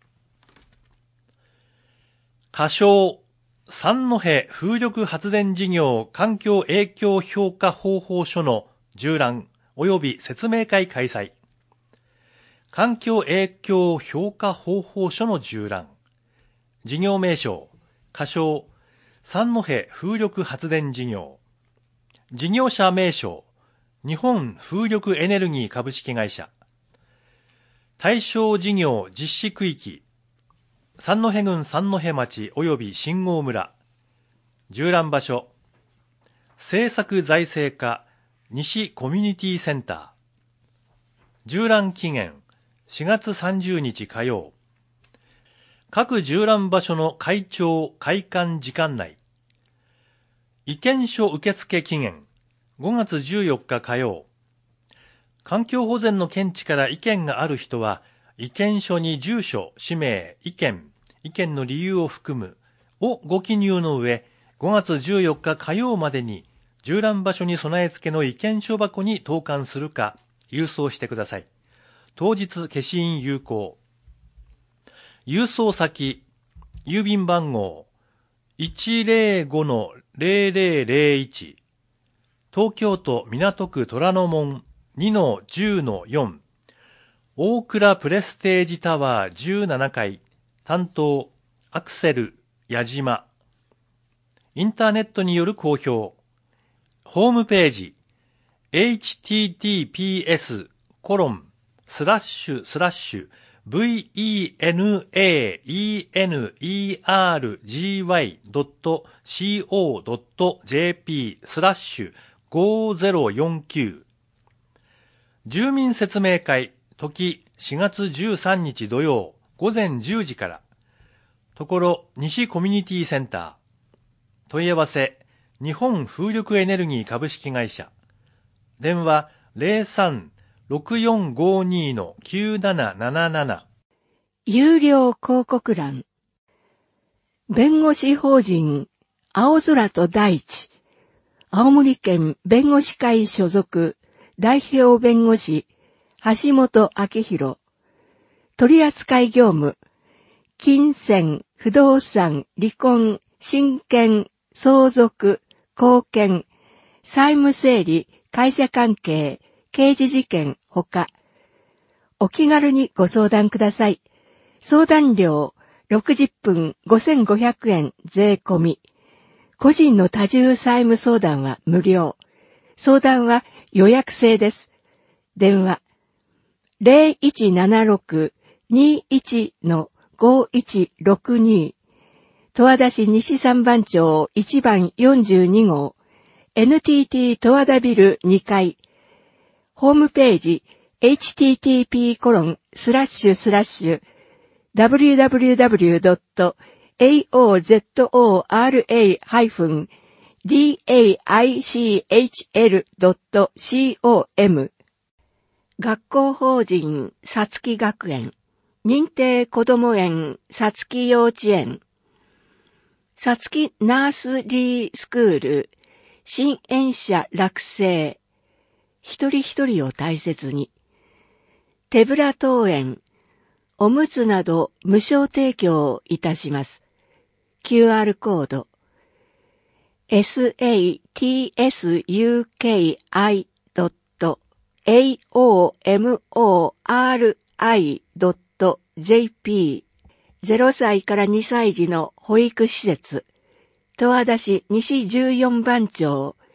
仮称、三戸風力発電事業環境影響評価方法書の縦覧及び説明会開催。環境影響評価方法書の縦覧。事業名称、仮称、三戸風力発電事業。事業者名称、日本風力エネルギー株式会社。対象事業実施区域、三戸郡三戸町及び新郷村。縦覧場所、政策財政課西コミュニティセンター。縦覧期限、しがつさんじゅうにち火曜。各縦覧場所の開庁開館時間内。意見書受付期限、ごがつじゅうよっか火曜。環境保全の見地から意見がある人は、意見書に住所、氏名、意見、意見の理由を含むをご記入の上、ごがつじゅうよっか火曜までに縦覧場所に備え付けの意見書箱に投函するか郵送してください。当日消印有効。郵送先、郵便番号 いちぜろごのぜろぜろぜろいち、東京都港区虎ノ門 にのじゅうのよん、大倉プレステージタワーじゅうななかい、担当、アクセル、矢島。インターネットによる公表。ホームページ、エイチティーティーピーエスコロンスラッシュスラッシュ ブイイーエヌエーイーエヌイーアールジーワイドットシーオードットジェーピースラッシュごぜろよんきゅう。住民説明会、時しがつじゅうさんにち土曜午前じゅうじから。ところ西コミュニティセンター。問い合わせ、日本風力エネルギー株式会社。電話 ゼロさんろくよんごにのきゅうなななななな。 有料広告欄。弁護士法人青空と大地。青森県弁護士会所属代表弁護士橋本明宏。取扱業務。金銭、不動産、離婚、親権、相続、後見、債務整理、会社関係、刑事事件ほか。お気軽にご相談ください。相談料ろくじゅっぷんごせんごひゃくえん税込み。個人の多重債務相談は無料。相談は予約制です。電話ゼロいちななろく にいちのごいちろくに。十和田市西三番町いちばんよんじゅうにごう エヌティーティー 十和田ビルにかい。ホームページ エイチティーティーピーコロンスラッシュスラッシュ ダブリューダブリューダブリュードットエーオーゼットオーアールエーハイフンディーエーアイシーエイチエルドットコム。 学校法人さつき学園認定こども園さつき幼稚園さつきナースリースクール新園舎落成一人一人を大切に手ぶら登園おむつなど無償提供いたします。キューアール コード エスエーティーエスユーケーアイドットエーオーエムオーアールアイドットジェーピーゼロさいからにさい児の保育施設、十和田市西じゅうよんばん町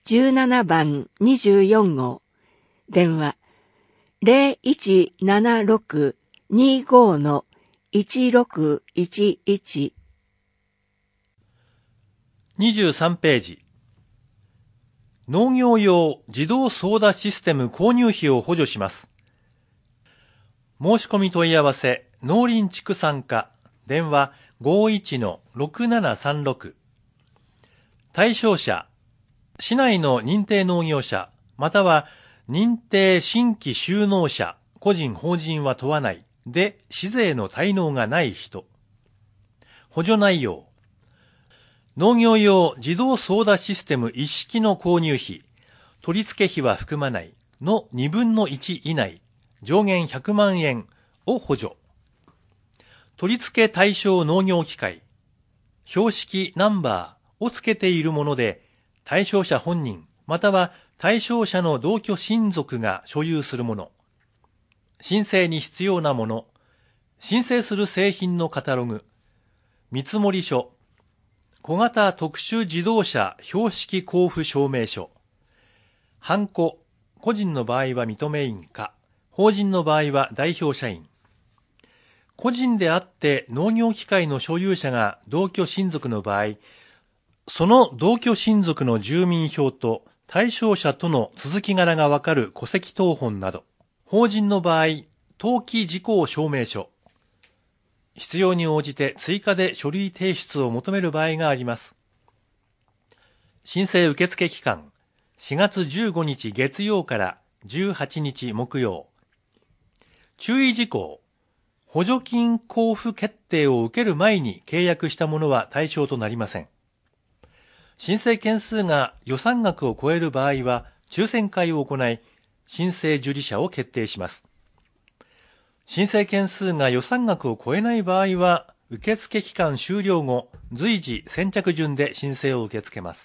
じゅうななばんにじゅうよんごう、電話 ゼロいちななろくにご いちろくいちいち。 にじゅうさんページ。農業用自動操舵システム購入費を補助します。申し込み問い合わせ、農林畜産課、電話 ごいちのろくななさんろく。対象者、市内の認定農業者、または認定新規就農者、個人法人は問わないで、市税の滞納がない人。補助内容。農業用自動操舵システム一式の購入費、取付費は含まないのにぶんのいち以内、上限ひゃくまんえんを補助。取付対象農業機械、標識ナンバーを付けているもので、対象者本人、または対象者の同居親族が所有するもの。申請に必要なもの。申請する製品のカタログ。見積書。小型特殊自動車標識交付証明書。ハンコ。個人の場合は認め印か、法人の場合は代表社員。個人であって農業機械の所有者が同居親族の場合、その同居親族の住民票と対象者との続き柄がわかる戸籍謄本など、法人の場合、登記事項証明書。必要に応じて追加で書類提出を求める場合があります。申請受付期間、しがつじゅうごにち月曜からじゅうはちにち木曜。注意事項、補助金交付決定を受ける前に契約したものは対象となりません。申請件数が予算額を超える場合は、抽選会を行い、申請受理者を決定します。申請件数が予算額を超えない場合は、受付期間終了後、随時先着順で申請を受け付けます。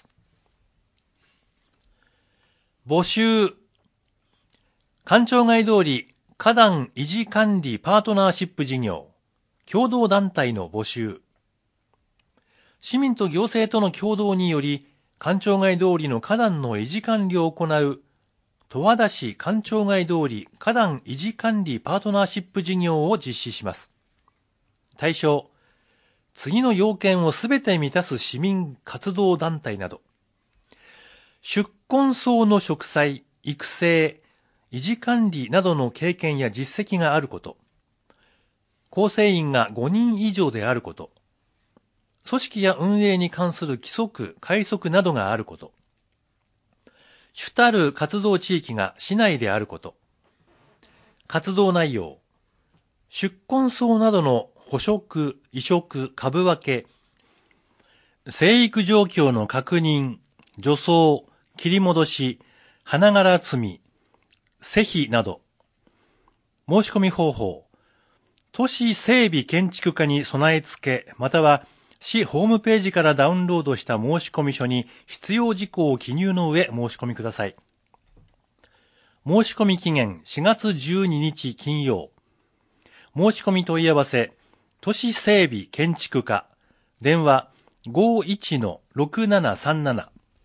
募集。官庁街通り花壇維持管理パートナーシップ事業、共同団体の募集。市民と行政との共同により、官庁街通りの花壇の維持管理を行う、十和田市官庁街通り花壇維持管理パートナーシップ事業を実施します。対象、次の要件をすべて満たす市民活動団体など、宿根草の植栽、育成、維持管理などの経験や実績があること、構成員がごにん以上であること、組織や運営に関する規則、改則などがあること、主たる活動地域が市内であること。活動内容。宿根草などの捕食、移植、株分け。生育状況の確認、除草、切り戻し、花柄摘み、施肥など。申し込み方法。都市整備建築課に備え付け、または市ホームページからダウンロードした申込書に必要事項を記入の上申し込みください。申し込み期限しがつじゅうににち金曜。申し込み問い合わせ、都市整備建築課、電話 ごいちのろくななさんなな。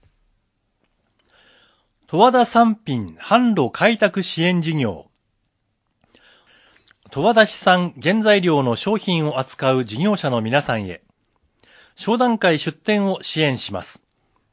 十和田産品販路開拓支援事業。十和田市産原材料の商品を扱う事業者の皆さんへ、商談会出店を支援します。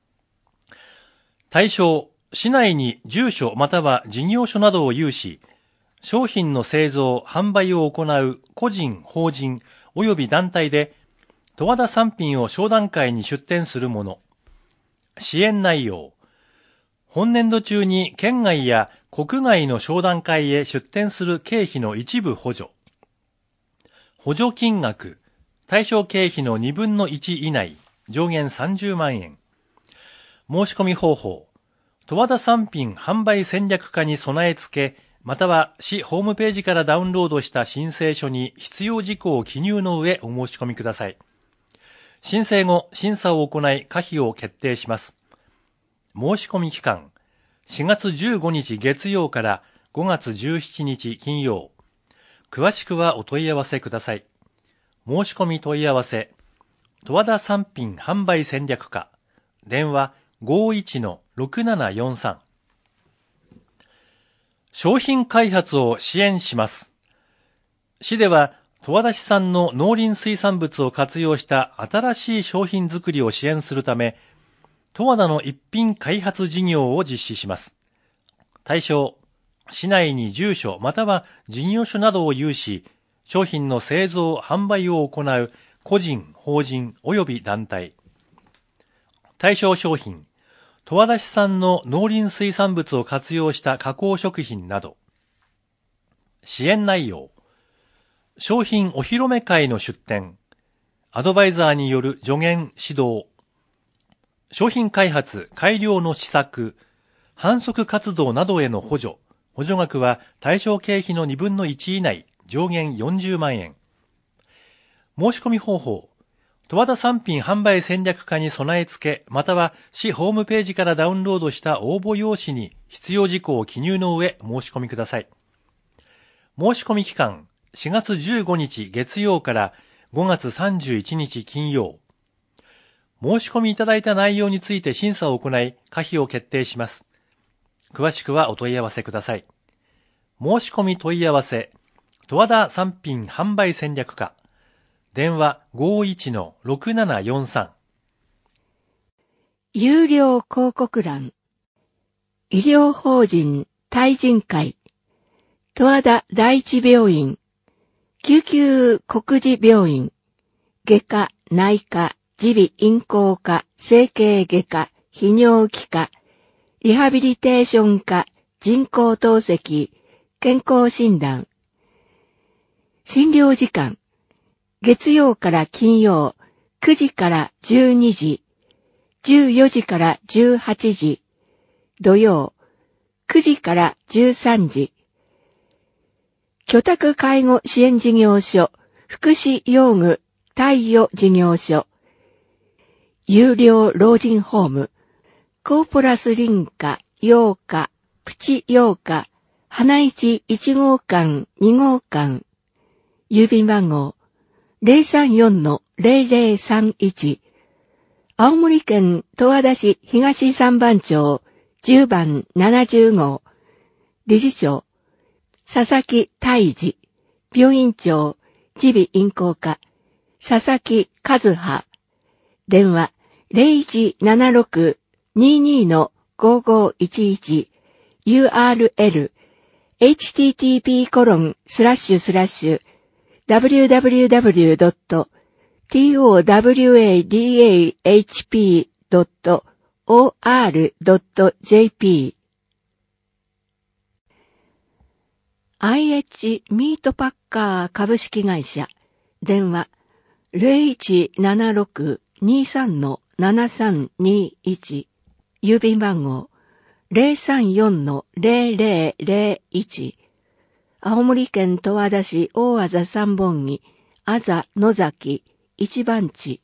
対象、市内に住所または事業所などを有し、商品の製造・販売を行う個人、法人及び団体で、十和田産品を商談会に出店するもの。支援内容。本年度中に県外や国外の商談会へ出店する経費の一部補助。補助金額。対象経費のにぶんのいち以内、上限さんじゅうまんえん。申し込み方法。十和田産品販売戦略課に備え付け、または市ホームページからダウンロードした申請書に必要事項を記入の上お申し込みください。申請後、審査を行い可否を決定します。申し込み期間、しがつじゅうごにち月曜からごがつじゅうしちにち金曜。詳しくはお問い合わせください。申し込み問い合わせ、十和田産品販売戦略課、電話 ごいちのろくななよんさん。商品開発を支援します。市では、十和田市産の農林水産物を活用した新しい商品作りを支援するため、十和田の一品開発事業を実施します。対象、市内に住所または事業所などを有し、商品の製造・販売を行う個人、法人及び団体。対象商品、十和田市産の農林水産物を活用した加工食品など。支援内容、商品お披露目会の出展、アドバイザーによる助言指導、商品開発、改良の施策、販促活動などへの補助、補助額は対象経費のにぶんのいち以内、上限よんじゅうまんえん。申し込み方法、十和田産品販売戦略課に備え付け、または市ホームページからダウンロードした応募用紙に必要事項を記入の上申し込みください。申し込み期間、しがつじゅうごにち月曜からごがつさんじゅういちにち金曜。申し込みいただいた内容について審査を行い、可否を決定します。詳しくはお問い合わせください。申し込み問い合わせ、十和田産品販売戦略課。電話 ごいちのろくななよんさん。 有料広告欄。医療法人対人会。十和田第一病院。救急告示病院。外科、内科、耳鼻咽喉科、整形外科、泌尿器科、リハビリテーション科、人工透析、健康診断。診療時間。月曜から金曜、くじからじゅうにじ、じゅうよじからじゅうはちじ、土曜、くじからじゅうさんじ。居宅介護支援事業所、福祉用具、貸与事業所、有料老人ホーム、コーポラス林家、洋家、プチ洋家、花市いち号館、に号館、郵便番号、ゼロさんよんのゼロゼロさんいち、青森県十和田市東三番町じゅうばんななじゅう号、理事長、佐々木泰治、病院長、耳鼻咽喉科、佐々木和葉、電話ゼロいちななろくににのごごいちいち、ユーアールエル、エイチティーティーピーコロンスラッシュスラッシュダブリューダブリューダブリュードットトワダプドットオーアールドットジェーピー アイエイチ ミートパッカー株式会社電話ゼロいちななろくにさんのななさんにいち郵便番号ゼロさんよんのゼロゼロゼロいち青森県十和田市大あざ三本木、あざ野崎、一番地。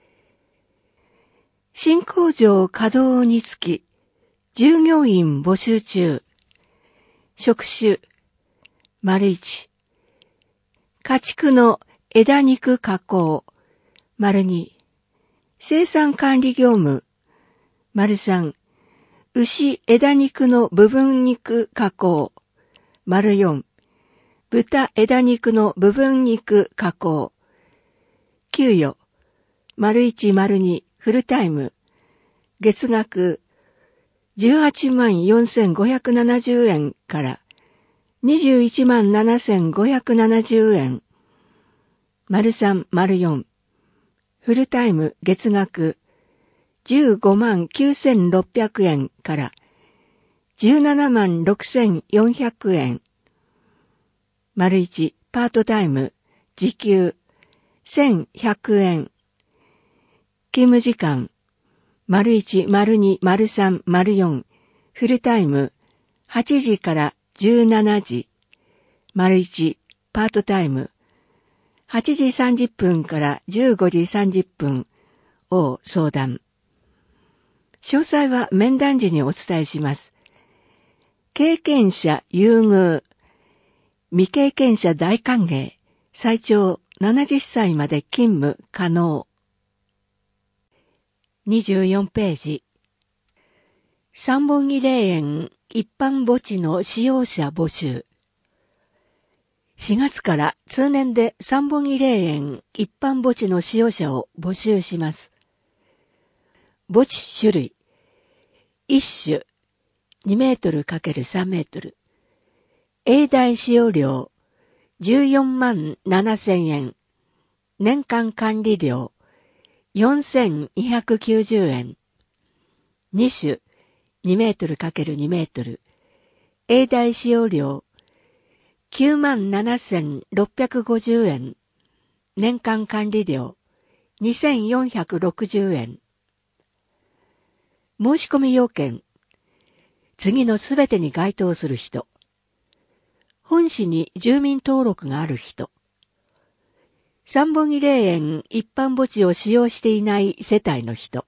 新工場稼働につき、従業員募集中。職種、丸一。家畜の枝肉加工、丸二。生産管理業務、丸三。牛枝肉の部分肉加工、丸四。豚枝肉の部分肉加工。給与、丸一丸二フルタイム。月額じゅうはちまんよんせんごひゃくななじゅうえんからにじゅういちまんななせんごひゃくななじゅうえん。丸三丸四フルタイム月額じゅうごまんきゅうせんろっぴゃくえんからじゅうななまんろくせんよんひゃくえん。丸一パートタイム時給せんひゃくえん。勤務時間丸一丸二丸三丸四フルタイムはちじからじゅうしちじ。丸一パートタイムはちじさんじゅっぷんからじゅうごじさんじゅっぷんを相談。詳細は面談時にお伝えします。経験者優遇。未経験者大歓迎。最長ななじゅっさいまで勤務可能。にじゅうよんページ。 三本木霊園一般墓地の使用者募集。しがつから通年で三本木霊園一般墓地の使用者を募集します。墓地種類。一種、にメートルかけるさんメートル。永代使用料、じゅうよんまんななせんえん。年間管理料、よんせんにひゃくきゅうじゅうえん。二種、にメートルかけるにメートル。永代使用料、きゅうまんななせんろっぴゃくごじゅうえん。年間管理料、にせんよんひゃくろくじゅうえん。申し込み要件。次のすべてに該当する人。本市に住民登録がある人。三本木霊園一般墓地を使用していない世帯の人。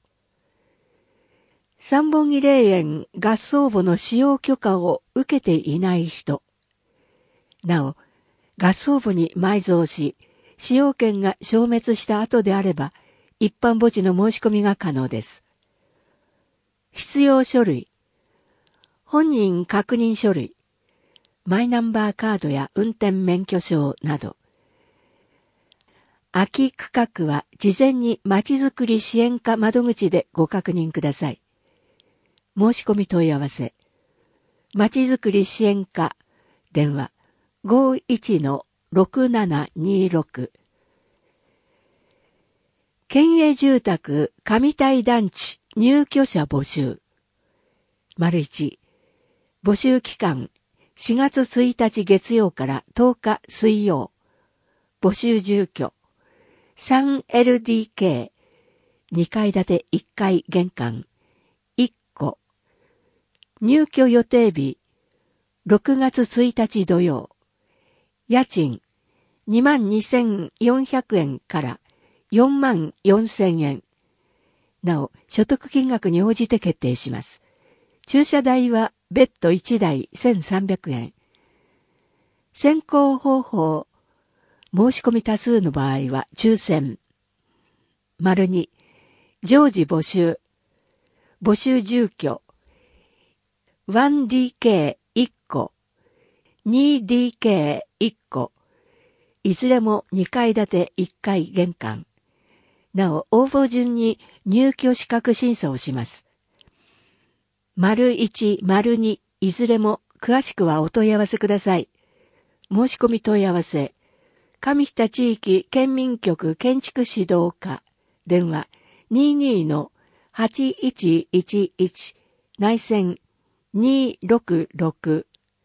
三本木霊園合葬墓の使用許可を受けていない人。なお、合葬墓に埋蔵し、使用権が消滅した後であれば、一般墓地の申し込みが可能です。必要書類。本人確認書類。マイナンバーカードや運転免許証など。空き区画は事前にまちづくり支援課窓口でご確認ください。申し込み問い合わせ。まちづくり支援課、電話 ごいちのろくななにろく。県営住宅上台団地入居者募集。丸一、募集期間しがつついたち月曜からとおか水曜。募集住居 スリーエルディーケー、にかい建ていっかい玄関いっこ。入居予定日ろくがつついたち土曜。家賃にまんにせんよんひゃくえんからよんまんよんせんえん。なお、所得金額に応じて決定します。駐車代は別途いちだいせんさんびゃくえん。選考方法。申し込み多数の場合は抽選。丸に、常時募集。募集住居。ワンディーケーいっこ。ツーディーケーいっこ。いずれもにかい建ていっかい玄関。なお、応募順に入居資格審査をします。丸一、丸二、いずれも詳しくはお問い合わせください。申し込み問い合わせ。上日田地域県民局建築指導課。電話 にじゅうにのはちいちいちいち 内線にろくろく。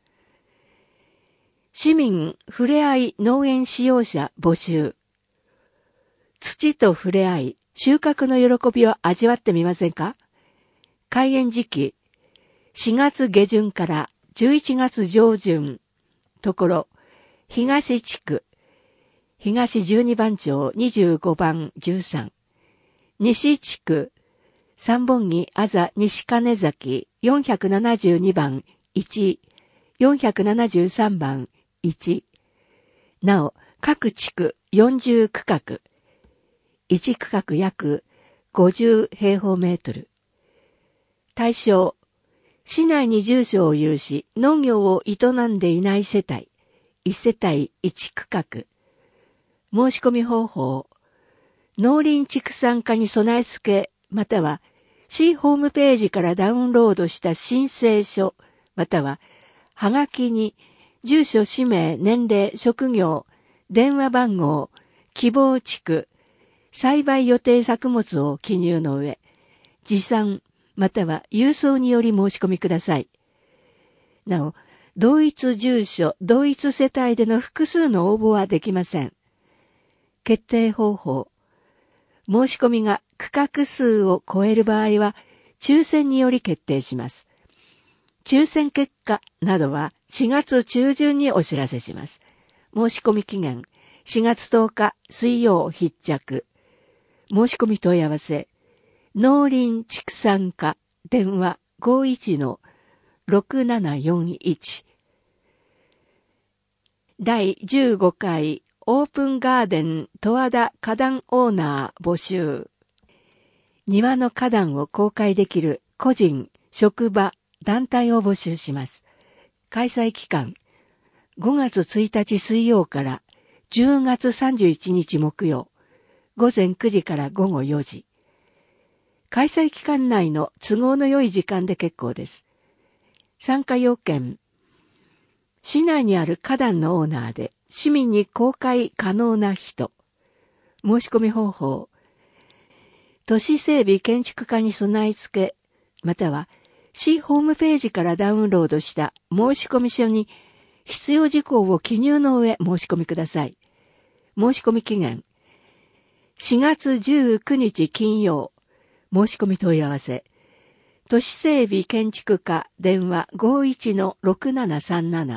市民ふれあい農園使用者募集。土と触れ合い、収穫の喜びを味わってみませんか？開園時期、しがつげじゅんからじゅういちがつじょうじゅん。ところ、東地区、東じゅうにばん町にじゅうごばんじゅうさん。西地区、三本木あざ西金崎よんひゃくななじゅうにばんいち、よんひゃくななじゅうさんばんいち。なお、各地区よんじゅうくかく。いち区画約ごじゅうへいほうメートル。対象、市内に住所を有し、農業を営んでいない世帯、いち世帯いち区画。申し込み方法、農林畜産課に備え付け、または市ホームページからダウンロードした申請書、またははがきに住所、氏名、年齢、職業、電話番号、希望地区、栽培予定作物を記入の上、持参、または郵送により申し込みください。なお、同一住所、同一世帯での複数の応募はできません。決定方法。申し込みが区画数を超える場合は、抽選により決定します。抽選結果などはしがつちゅうじゅんにお知らせします。申し込み期限、しがつとおか水曜必着。申し込み問い合わせ、農林畜産課、電話 ごいちのろくななよんいち。だいじゅうごかいオープンガーデン十和田花壇オーナー募集。庭の花壇を公開できる個人、 職場、団体を募集します。開催期間、ごがつついたち水曜からじゅうがつさんじゅういちにち木曜、ごぜんくじからごごよじ。開催期間内の都合の良い時間で結構です。参加要件、市内にある花壇のオーナーで市民に公開可能な人。申し込み方法、都市整備建築家に備え付け、または市ホームページからダウンロードした申し込み書に必要事項を記入の上申し込みください。申し込み期限、しがつじゅうくにち金曜。申し込み問い合わせ、都市整備建築課電話 ごーいちのろくななさんなな。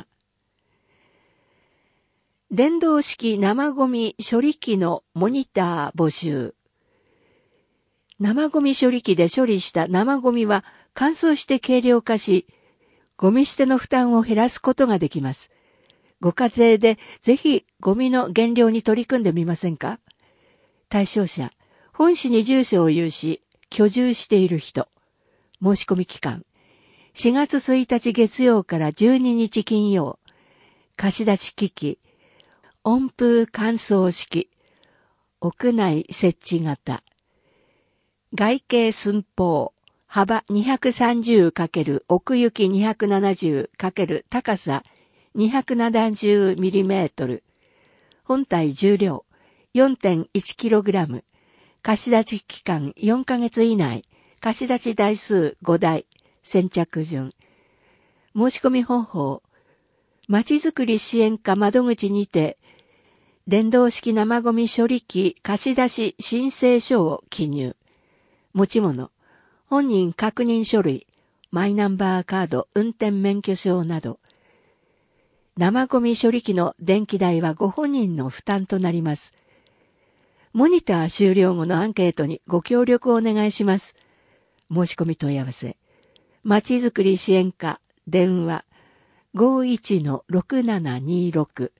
電動式生ゴミ処理機のモニター募集。生ゴミ処理機で処理した生ゴミは乾燥して軽量化し、ゴミ捨ての負担を減らすことができます。ご家庭でぜひゴミの減量に取り組んでみませんか？対象者、本市に住所を有し、居住している人。申し込み期間、しがつついたち月曜からじゅうににち金曜。貸し出し機器、温風乾燥式、屋内設置型。外径寸法、幅 にひゃくさんじゅうかける 奥行き にひゃくななじゅうかける 高さ にひゃくななじゅうミリメートル。本体重量 よんてんいちキログラム。貸し出し期間よんかげつ以内。貸し出し台数ごだい。先着順。申し込み方法。まちづくり支援課窓口にて、電動式生ゴミ処理機貸し出し申請書を記入。持ち物。本人確認書類。マイナンバーカード、運転免許証など。生ゴミ処理機の電気代はご本人の負担となります。モニター終了後のアンケートにご協力をお願いします。申し込み問い合わせ。まちづくり支援課、電話、ごーいちのろくななにろく。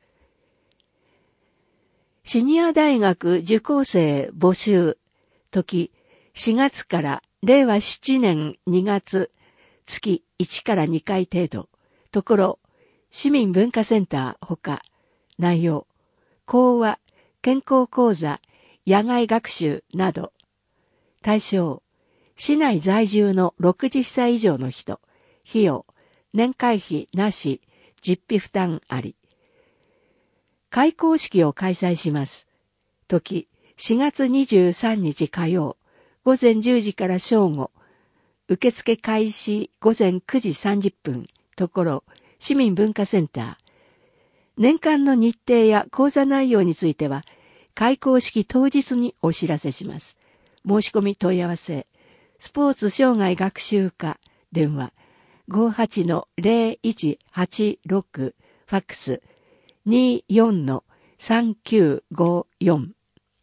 シニア大学受講生募集。時、しがつかられいわななねんにがつ、月いちからにかい程度。ところ、市民文化センターほか。内容、講話、健康講座、野外学習など。対象、市内在住のろくじゅっさい以上の人。費用、年会費なし、実費負担あり。開講式を開催します。時、しがつにじゅうさんにち火曜、ごぜんじゅうじから正午。受付開始ごぜんくじさんじゅっぷん。ところ、市民文化センター。年間の日程や講座内容については、開講式当日にお知らせします。申し込み問い合わせ、スポーツ障害学習課、電話、ごーはちのぜろいちはちろく、ファックス、にじゅうよんのさんきゅうごよん。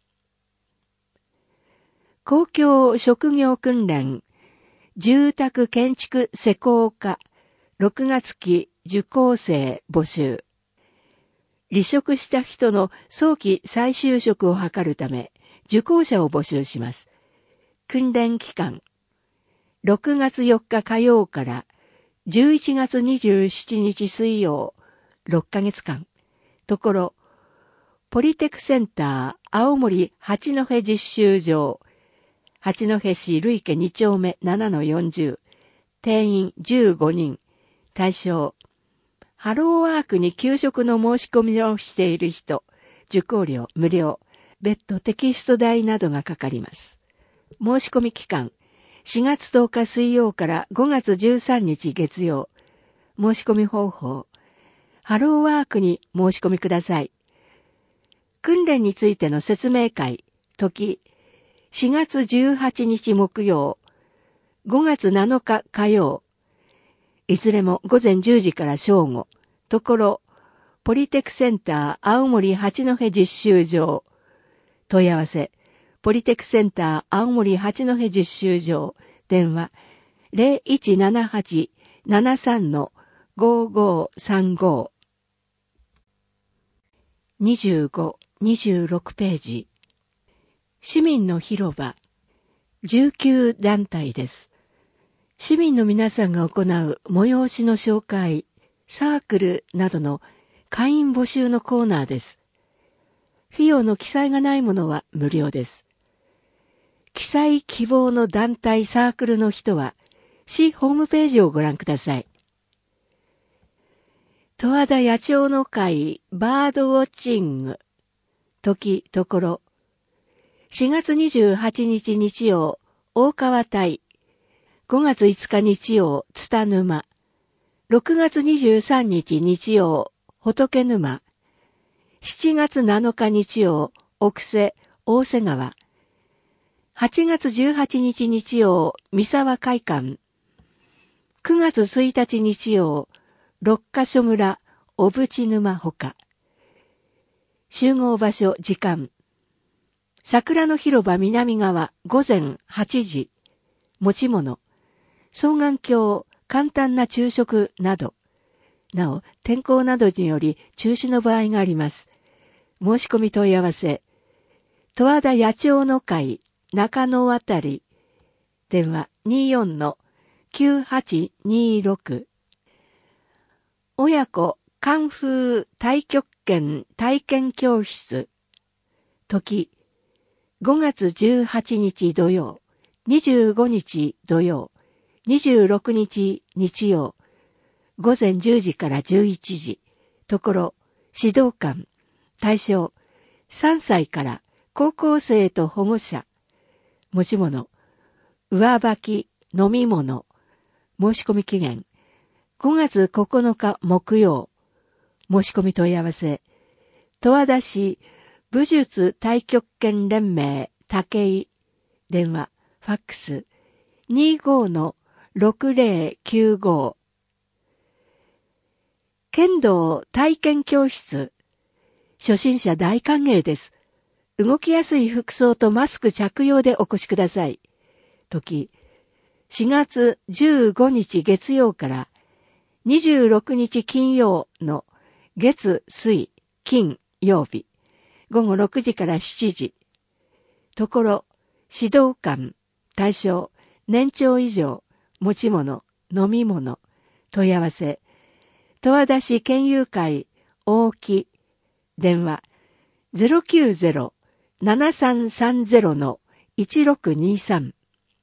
公共職業訓練、住宅建築施工課、ろくがつ期受講生募集。離職した人の早期再就職を図るため、受講者を募集します。訓練期間、ろくがつよっか火曜からじゅういちがつにじゅうしちにち水曜、ろっかげつかん。ところ、ポリテクセンター青森八戸実習場、八戸市累計にちょうめななのよんじゅう、定員じゅうごにん、対象、ハローワークに給食の申し込みをしている人、受講料無料、別途テキスト代などがかかります。申し込み期間、しがつとおか水曜からごがつじゅうさんにち月曜。申し込み方法、ハローワークに申し込みください。訓練についての説明会、時、しがつじゅうはちにち木曜、ごがつなのか火曜。いずれもごぜんじゅうじから正午。ところ、ポリテクセンター青森八戸実習場。問い合わせ、ポリテクセンター青森八戸実習場。電話、ぜろいちななはちななさんのごーごーさんご。にじゅうご、にじゅうろくページ。市民の広場、じゅうきゅう団体です。 市民の皆さんが行う催しの紹介、サークルなどの会員募集のコーナーです。費用の記載がないものは無料です。記載希望の団体サークルの人は、市ホームページをご覧ください。十和田野鳥の会バードウォッチング、時、ところ、しがつにじゅうはちにち日曜、大川隊、ごがついつか日曜、津田沼、ろくがつにじゅうさんにち日曜、仏沼、しちがつなのか日曜、奥瀬、大瀬川、はちがつじゅうはちにち日曜、三沢会館、くがつついたち日曜、六ヶ所村、小淵沼ほか。集合場所、時間。桜の広場南側、午前はちじ。持ち物。双眼鏡、簡単な昼食など。なお、天候などにより中止の場合があります。申し込み問い合わせ。十和田野鳥の会、中野あたり。電話 にじゅうよんのきゅうはちにろく。親子カンフー太極拳体験教室。時、ごがつじゅうはちにち土曜、にじゅうごにち土曜、にじゅうろくにち日曜、午前じゅうじからじゅういちじ。ところ、指導官、対象、さんさいから高校生と保護者。持ち物、上履き、飲み物。申し込み期限、ごがつここのか木曜。申し込み問い合わせ。十和田市武術太極拳連盟武井。電話、ファックス。にじゅうごのろくぜろきゅうご。剣道体験教室。初心者大歓迎です。動きやすい服装とマスク着用でお越しください。時、しがつじゅうごにち月曜からにじゅうろくにち金曜の月、水、金、曜日、ごごろくじからしちじ。ところ、指導官、対象、年長以上、持ち物、飲み物、問い合わせ、十和田市県友会、大木、電話、ゼロきゅうゼロ ななさんさんゼロのいちろくにさん。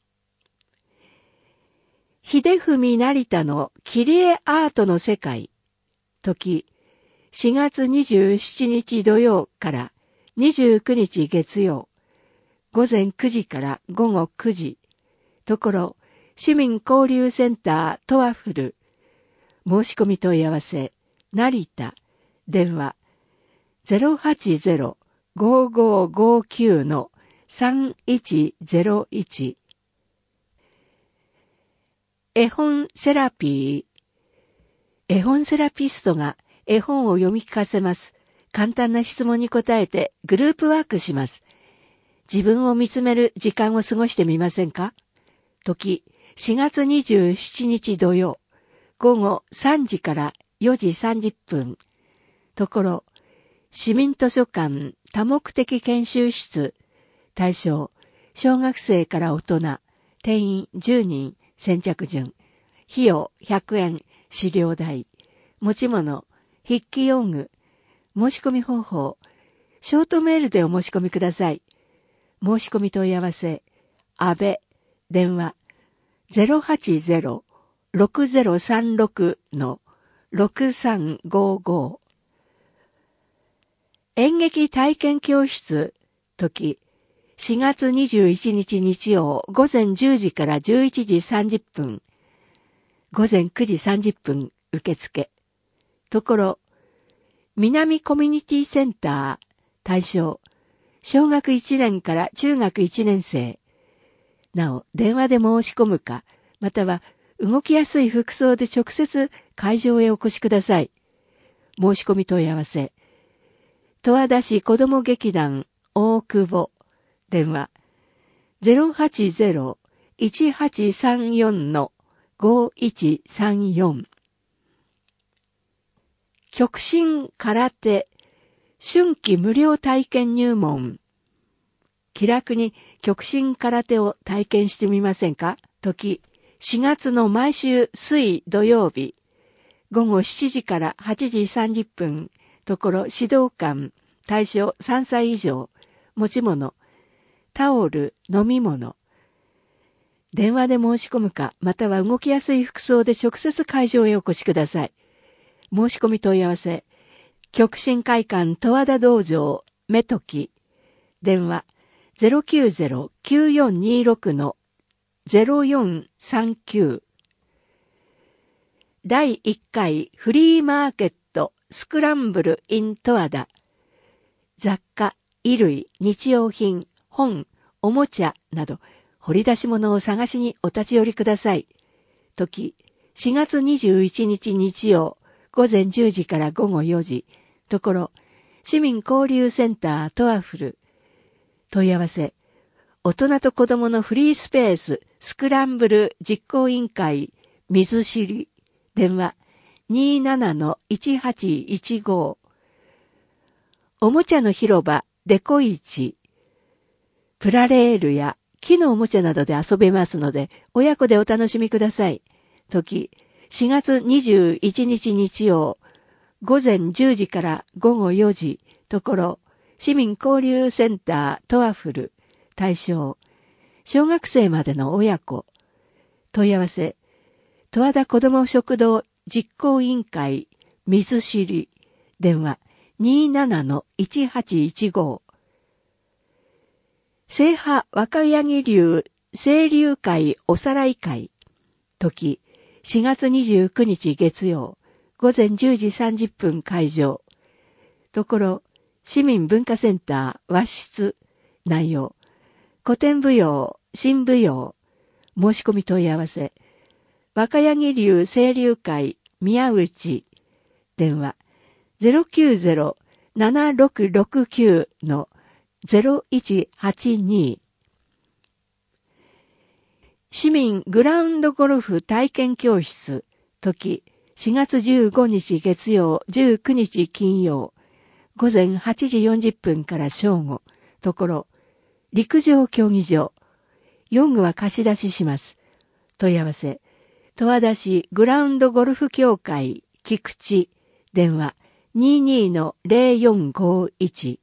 秀文成田の切り絵アートの世界。時、しがつにじゅうしちにち土曜からにじゅうくにち月曜。午前くじからごごくじ。ところ、市民交流センタートワフル。申し込み問い合わせ、成田。電話、ゼロはちゼロ ごごごきゅうのさんいちゼロいち。絵本セラピー。絵本セラピストが絵本を読み聞かせます。簡単な質問に答えてグループワークします。自分を見つめる時間を過ごしてみませんか？時、しがつにじゅうしちにち土曜、ごごさんじからよじさんじゅっぷん。ところ、市民図書館多目的研修室。対象、小学生から大人、定員じゅうにん。先着順。費用ひゃくえん。資料代。持ち物。筆記用具。申し込み方法。ショートメールでお申し込みください。申し込み問い合わせ。安倍。電話。ゼロはちゼロ ろくゼロさんろくのろくさんごご。演劇体験教室。時。しがつにじゅういちにち日曜午前じゅうじからじゅういちじさんじゅっぷん。午前くじさんじゅっぷん受付。ところ、南コミュニティセンター。対象、小学いちねんから中学いちねん生。なお、電話で申し込むか、または動きやすい服装で直接会場へお越しください。申し込み問い合わせ。十和田市子ども劇団大久保。電話 ゼロはちゼロ いちはちさんよんのごいちさんよん。極真空手春季無料体験入門。気楽に極真空手を体験してみませんか？時、 しがつの毎週水土曜日、ごごしちじからはちじさんじゅっぷん、ところ指導官、対象さんさい以上、持ち物、タオル、飲み物。電話で申し込むか、または動きやすい服装で直接会場へお越しください。申し込み問い合わせ、極真会館十和田道場、目時、電話 ゼロきゅうゼロ きゅうよんにろく ゼロよんさんきゅう。だいいっかいフリーマーケットスクランブル in 十和田。雑貨、衣類、日用品、本、おもちゃなど掘り出し物を探しにお立ち寄りください。時、しがつにじゅういちにち日曜、午前じゅうじからごごよじ、ところ、市民交流センタートワフル。問い合わせ、大人と子供のフリースペーススクランブル実行委員会水知電話 にーななのいちはちいちご。おもちゃの広場デコイチ、プラレールや木のおもちゃなどで遊べますので、親子でお楽しみください。時、しがつにじゅういちにち日曜、午前じゅうじからごごよじ、ところ、市民交流センタートワフル、対象、小学生までの親子。問い合わせ、十和田子ども食堂実行委員会水知り、電話 にーななのいちはちいちご。正派若柳流清流会おさらい会。時、しがつにじゅうくにち月曜、午前じゅうじさんじゅっぷん会場。ところ、市民文化センター和室。内容、古典舞踊、新舞踊。申し込み問い合わせ、若柳流清流会宮内。電話 ゼロきゅうゼロ ななろくろくきゅう のゼロいちはちに。市民グラウンドゴルフ体験教室。時、しがつじゅうごにち月曜、じゅうくにち金曜。午前はちじよんじゅっぷんから正午。ところ、陸上競技場。用具は貸し出しします。問い合わせ、十和田市グラウンドゴルフ協会菊池。電話 にーにーのぜろよんごいち。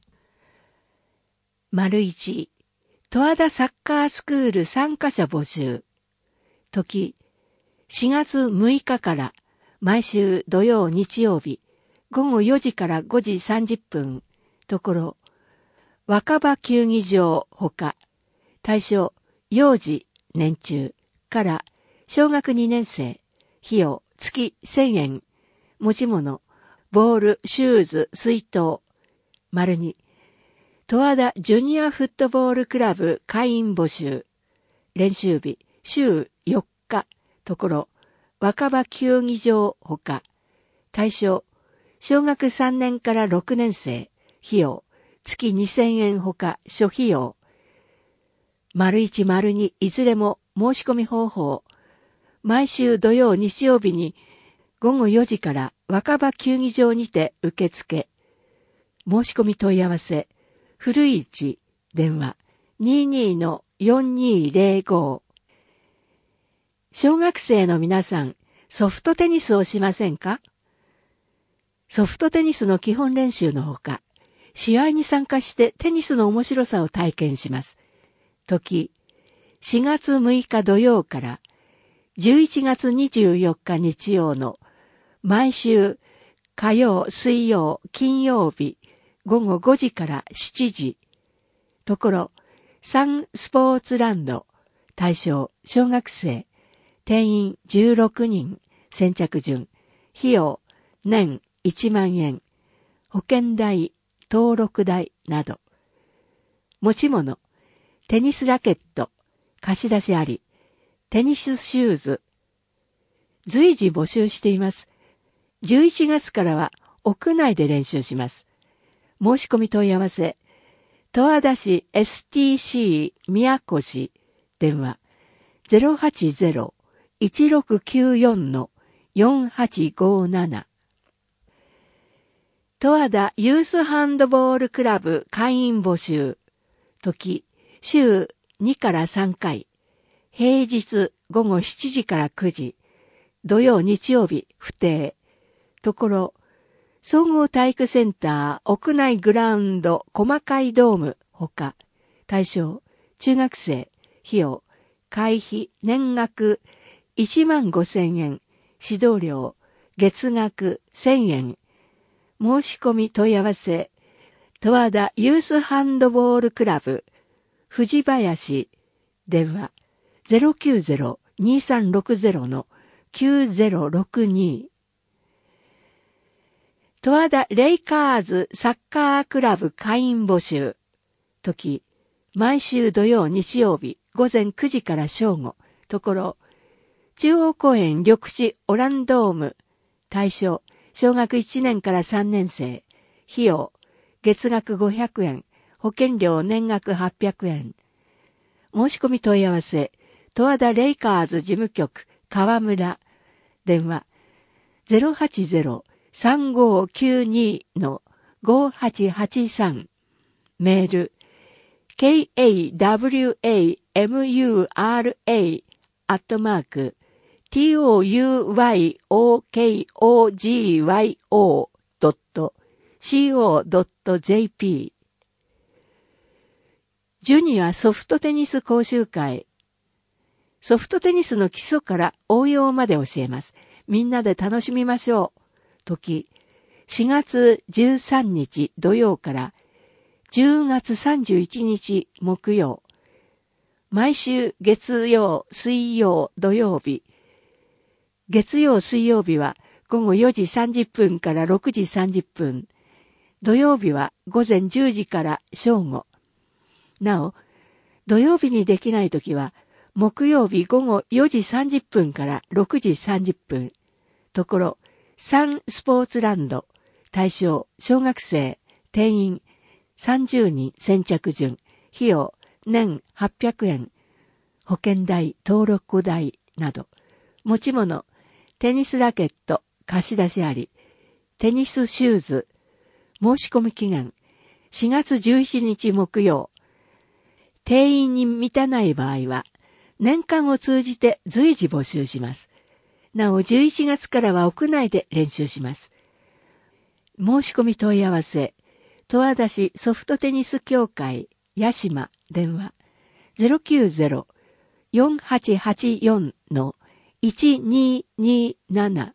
丸一、十和田サッカースクール参加者募集。時、しがつむいかから毎週土曜日曜日、ごごよじからごじさんじゅっぷん、ところ、若葉球技場ほか、対象、幼児、年中から小学にねんせい、費用月せんえん、持ち物、ボール、シューズ、水筒、丸に、十和田ジュニアフットボールクラブ会員募集。練習日、週よっか、ところ、若葉球技場ほか、対象、小学さんねんからろくねんせい、費用、月にせんえんほか、諸費用。丸一丸二いずれも申し込み方法。毎週土曜日曜日にごごよじから若葉球技場にて受付。申し込み問い合わせ。古市、電話 にーにーのよんにーぜろご。小学生の皆さん、ソフトテニスをしませんか？ソフトテニスの基本練習のほか、試合に参加してテニスの面白さを体験します。時、しがつむいか土曜からじゅういちがつにじゅうよっか日曜の毎週火曜、水曜、金曜日ごごごじからしちじ。ところ、サンスポーツランド、対象、小学生、定員じゅうろくにん、先着順、費用、年いちまんえん、保険代、登録代など。持ち物、テニスラケット、貸し出しあり、テニスシューズ。随時募集しています。じゅういちがつからは屋内で練習します。申し込み問い合わせ、十和田市 エスティーシー 宮古市、電話 ゼロはちゼロ いちろくきゅうよん のよんはちごなな。十和田ユースハンドボールクラブ会員募集。時、週にからさんかい。 平日午後しちじからくじ、土曜日曜日不定。ところ、総合体育センター屋内グラウンド細かいドームほか、対象、中学生、費用、会費、年額いちまんごせんえん、指導料、月額せんえん。申し込み問い合わせ、十和田ユースハンドボールクラブ、藤林、電話 ゼロきゅうゼロ にーさんろくゼロ きゅうゼロろくに。十和田レイカーズサッカークラブ会員募集。時、毎週土曜日曜日午前くじから正午。ところ、中央公園緑地オランドーム。対象、小学いちねんからさんねん生。費用、月額ごひゃくえん。保険料年額はっぴゃくえん。申し込み問い合わせ、十和田レイカーズ事務局、川村。電話、ゼロはちゼロ さんごきゅうに ごはちはちさん。メール、ケーエーダブリューエーエムユーアールエー アットマーク、トゥワイオージーワイオー ドット シーオー ドット ジェーピー。ジュニアソフトテニス講習会。ソフトテニスの基礎から応用まで教えます。みんなで楽しみましょう。時、しがつじゅうさんにち土曜からじゅうがつさんじゅういちにち木曜。毎週月曜、水曜、土曜日。月曜、水曜日は午後よじさんじゅっぷんからろくじさんじゅっぷん。土曜日は午前じゅうじから正午。なお、土曜日にできないときは、木曜日午後よじさんじゅっぷんからろくじさんじゅっぷん。ところ、サンスポーツランド。対象、小学生、定員、さんじゅうにん先着順。費用、年はっぴゃくえん。保険代、登録代など。持ち物、テニスラケット、貸し出しあり。テニスシューズ。申し込み期限、しがつじゅうしちにち木曜。定員に満たない場合は、年間を通じて随時募集します。なお、じゅういちがつからは屋内で練習します。申し込み問い合わせ、十和田市ソフトテニス協会、八島、電話、ゼロきゅうゼロ よんはちはちよん いちにになな。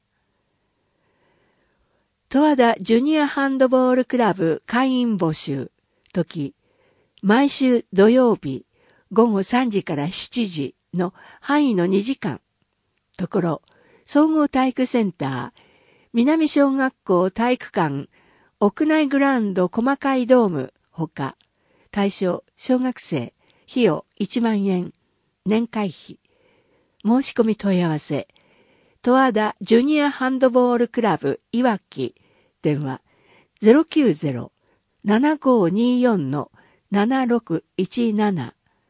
十和田ジュニアハンドボールクラブ会員募集。時、毎週土曜日午後さんじからしちじの範囲のにじかん。ところ、総合体育センター、南小学校体育館、屋内グラウンド細かいドームほか、対象小学生、費用いちまんえん、年会費。申し込み問い合わせ、十和田ジュニアハンドボールクラブいわき、電話 ゼロきゅうゼロ ななごによん ななろくいちなな。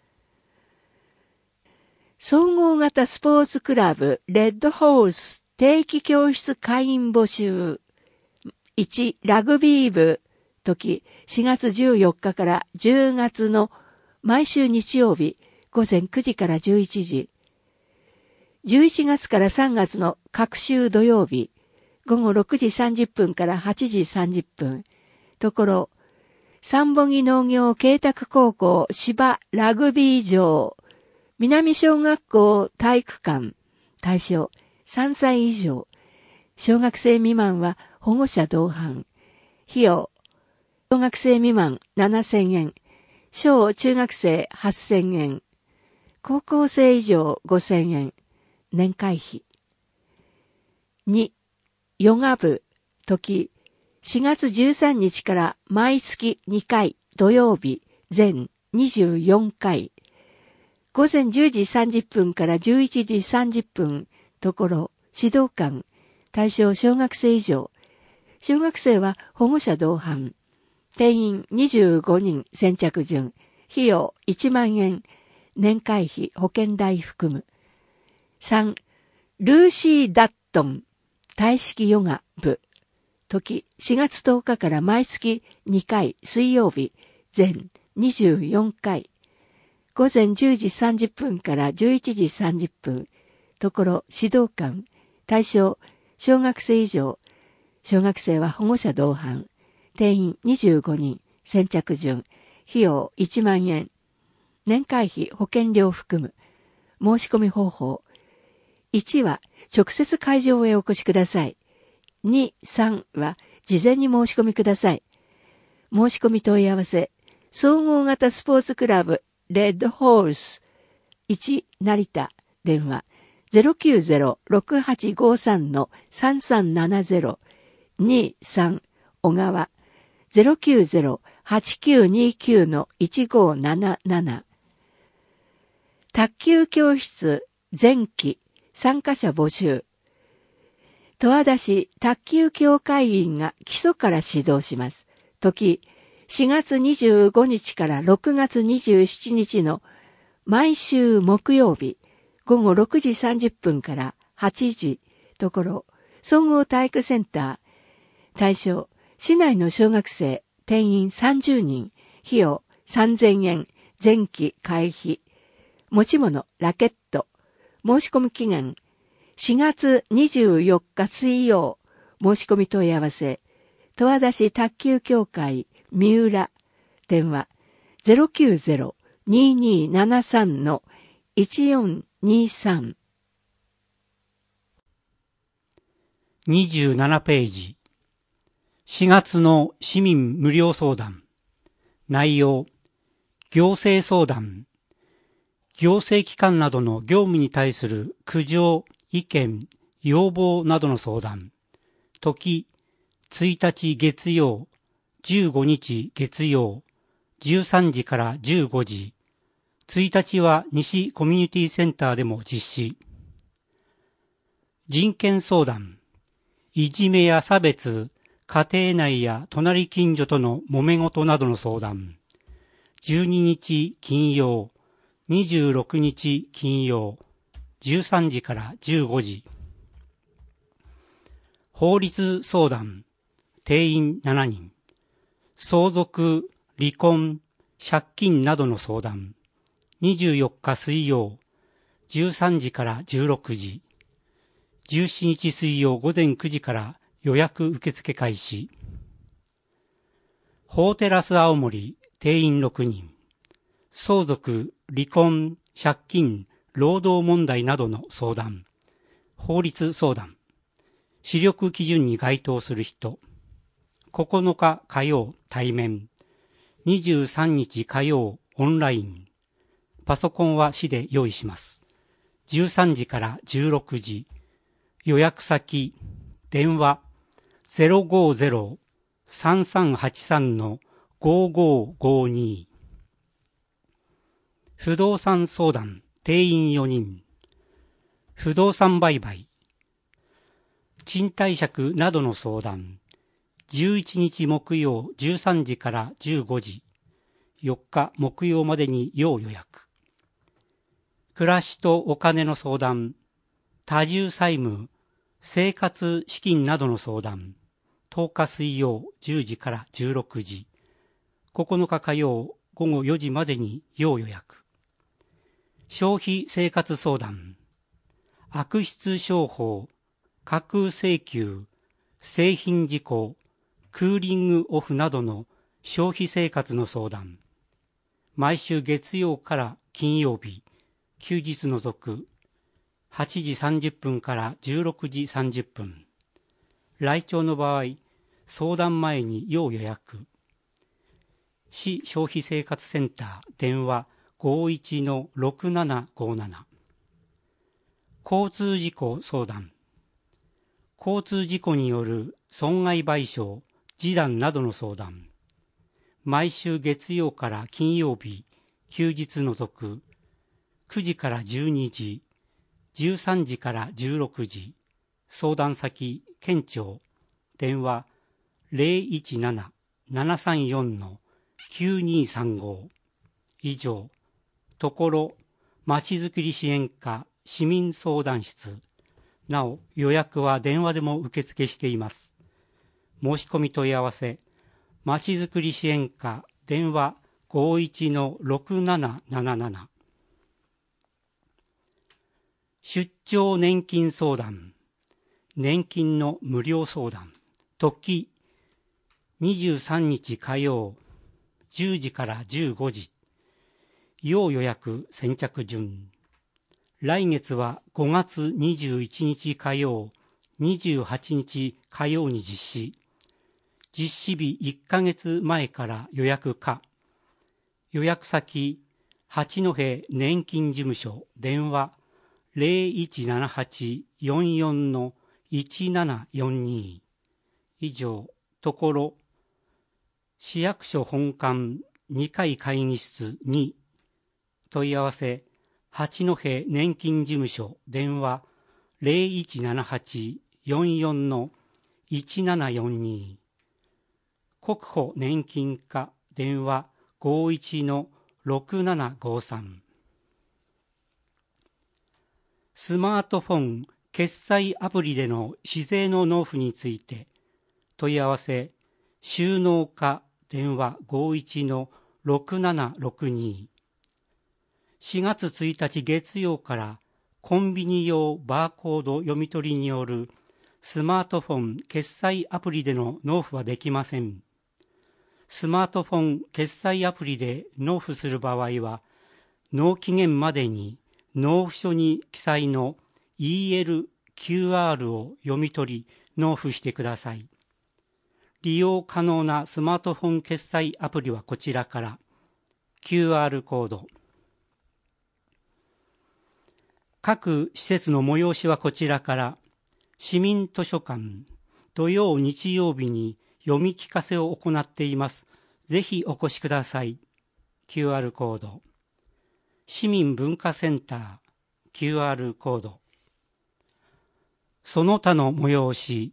総合型スポーツクラブレッドホース定期教室会員募集。いちラグビー部。時しがつじゅうよっかからじゅうがつの毎週日曜日午前くじからじゅういちじ。じゅういちがつからさんがつの各週土曜日午後ろくじさんじゅっぷんからはちじさんじゅっぷん。ところ、三本木農業慶卓高校芝ラグビー場。南小学校体育館。対象さんさい以上。小学生未満は保護者同伴。費用。小学生未満ななせんえん。小中学生はっせんえん。高校生以上ごせんえん。年会費。にヨガ部。時しがつじゅうさんにちから毎月にかい土曜日全にじゅうよんかい。午前じゅうじさんじゅっぷんからじゅういちじさんじゅっぷん。ところ、指導官。対象小学生以上。小学生は保護者同伴。定員にじゅうごにん先着順。費用いちまんえん。年会費保険代含む。さんルーシー・ダットン。体式ヨガ部。時しがつとおかから毎月にかい水曜日全にじゅうよんかい。 午前じゅうじさんじゅっぷんからじゅういちじさんじゅっぷん、ところ指導官、対象小学生以上、小学生は保護者同伴、定員にじゅうごにん、先着順、費用いちまんえん、年会費保険料含む、申し込み方法、いちは直接会場へお越しください。に、さんは事前に申し込みください。申し込み問い合わせ、総合型スポーツクラブレッドホースいち成田、電話 ゼロきゅうゼロ ろくはちごさん さんさんななゼロ にさん小川 ゼロきゅうゼロ はちきゅうにきゅう いちごなななな。卓球教室前期参加者募集。十和田市卓球協会員が基礎から指導します。時、しがつにじゅうごにちからろくがつにじゅうしちにちの毎週木曜日、午後ろくじさんじゅっぷんからはちじ、ところ、総合体育センター。対象、市内の小学生、定員さんじゅうにん、費用さんぜんえん、前期会費。持ち物、ラケット。申し込み期限、しがつにじゅうよっか水曜。申し込み問い合わせ、十和田市卓球協会三浦、電話 ゼロきゅうゼロ にーにーななさん いちよんにさん。 にじゅうななページ。しがつの市民無料相談。内容、行政相談。行政機関などの業務に対する苦情、意見、要望などの相談。時、ついたち月曜、じゅうごにち月曜、じゅうさんじからじゅうごじ。ついたちは西コミュニティセンターでも実施。人権相談。いじめや差別、家庭内や隣近所との揉め事などの相談。じゅうににち金曜、にじゅうろくにち金曜、じゅうさんじからじゅうごじ。法律相談。定員しちにん。相続、離婚、借金などの相談。にじゅうよっか水曜、じゅうさんじからじゅうろくじ。じゅうしちにち水曜午前くじから予約受付開始。法テラス青森、定員ろくにん。相続、離婚、借金、労働問題などの相談。法律相談。視力基準に該当する人。ここのか火曜対面。にじゅうさんにち火曜オンライン。パソコンは市で用意します。じゅうさんじからじゅうろくじ。予約先、電話 ゼロごゼロ さんさんはちさん ごごごに。不動産相談、定員よにん。不動産売買、賃貸借などの相談。じゅういちにち木曜じゅうさんじからじゅうごじ。よっか木曜までに要予約。暮らしとお金の相談。多重債務、生活資金などの相談。とおか水曜じゅうじからじゅうろくじ。ここのか火曜ごごよじまでに要予約。消費生活相談。悪質商法、架空請求、製品事故、クーリングオフなどの消費生活の相談。毎週月曜から金曜日、休日除く、はちじさんじゅっぷんからじゅうろくじさんじゅっぷん。来庁の場合、相談前に要予約。市消費生活センター電話 ごいちのろくななごなな。交通事故相談。交通事故による損害賠償、示談などの相談。毎週月曜から金曜日、休日除く、くじからじゅうにじ、じゅうさんじからじゅうろくじ。相談先、県庁、電話 ゼロいちなな ななさんよん きゅうにさんご。以上、ところ、まちづくり支援課市民相談室。なお、予約は電話でも受付しています。申し込み問い合わせ、まちづくり支援課電話ごいちのろくなななななな。出張年金相談、年金の無料相談、時にじゅうさんにち火曜じゅうじからじゅうごじ、要予約先着順。来月はごがつにじゅういちにち火曜、にじゅうはちにち火曜に実施。実施日いっかげつまえから予約可。予約先、八戸年金事務所、電話ゼロいちななはち よんよん のいちななよんに。以上、ところ、市役所本館にかい会議室に、問い合わせ、八戸年金事務所、電話ゼロいちななはち よんよん のいちななよんに。国保年金課、電話ごいちのろくななごさん。スマートフォン決済アプリでの市税の納付について、問い合わせ、収納課、電話ごいちのろくななろくに。しがつついたち月曜からコンビニ用バーコード読み取りによるスマートフォン決済アプリでの納付はできません。スマートフォン決済アプリで納付する場合は、納期限までに納付書に記載の イーエルキューアール を読み取り納付してください。利用可能なスマートフォン決済アプリはこちらから。キューアール コード。各施設の催しはこちらから。市民図書館、土曜日曜日に読み聞かせを行っています。ぜひお越しください。キューアール コード。市民文化センター、キューアール コード。その他の催し。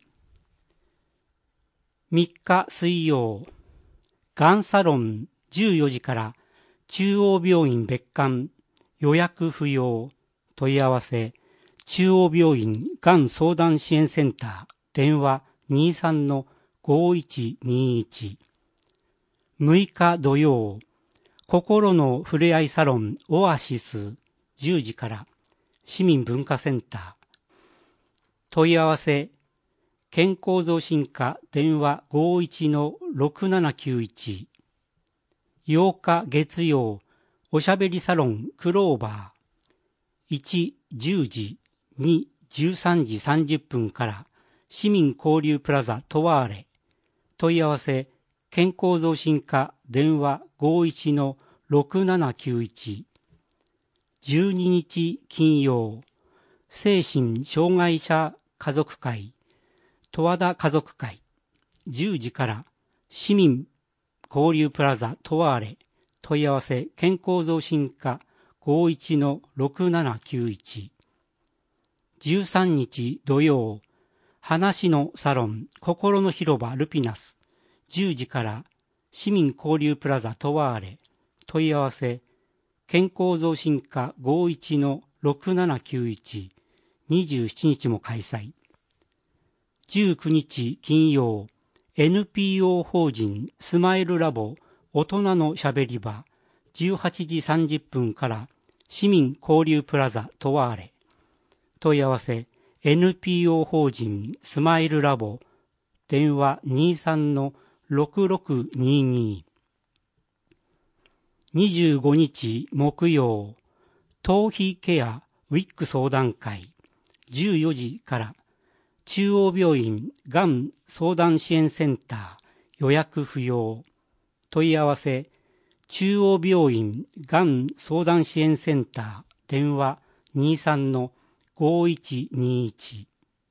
みっか水曜、がんサロンじゅうよじから中央病院別館、予約不要、問い合わせ、中央病院がん相談支援センター、電話にじゅうさんのごいちにいち。むいか土曜、心のふれあいサロンオアシスじゅうじから市民文化センター。問い合わせ、健康増進課電話ごいちのろくななきゅういち。ようか月曜、おしゃべりサロンクローバーいち、じゅうじ、に、じゅうさんじさんじゅっぷんから市民交流プラザトワーレ。問い合わせ、健康増進課電話ごいちのろくななきゅういち。じゅうににち金曜、精神障害者家族会、十和田家族会、じゅうじから市民交流プラザトワーレ。問い合わせ、健康増進課ごいちのろくななきゅういち。じゅうさんにち土曜、話のサロン心の広場ルピナスじゅうじから市民交流プラザトワーレ。問い合わせ、健康増進課ごいちのろくななきゅういち。にじゅうしちにちも開催。じゅうくにち金曜、エヌピーオー 法人スマイルラボ大人のしゃべり場じゅうはちじさんじゅっぷんから市民交流プラザトワーレ。問い合わせ、エヌピーオー 法人スマイルラボ電話にじゅうさんのろくろくにに。にじゅうごにち木曜、頭皮ケアウィッグ相談会じゅうよじから中央病院がん相談支援センター予約不要。問い合わせ、中央病院がん相談支援センター電話にじゅうさんのごいちにいち。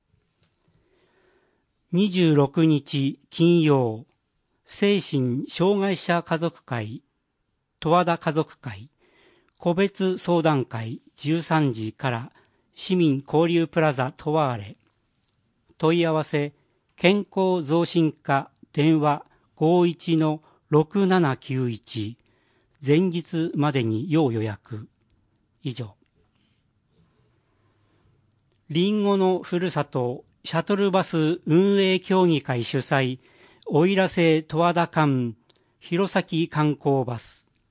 にじゅうろくにち金曜、精神障害者家族会十和田家族会個別相談会じゅうさんじから市民交流プラザトワーレ。問い合わせ、健康増進課電話ごいちのろくななきゅういち。前日までに要予約。以上。りんごのふるさとシャトルバス運営協議会主催、奥入瀬十和田間弘前観光バス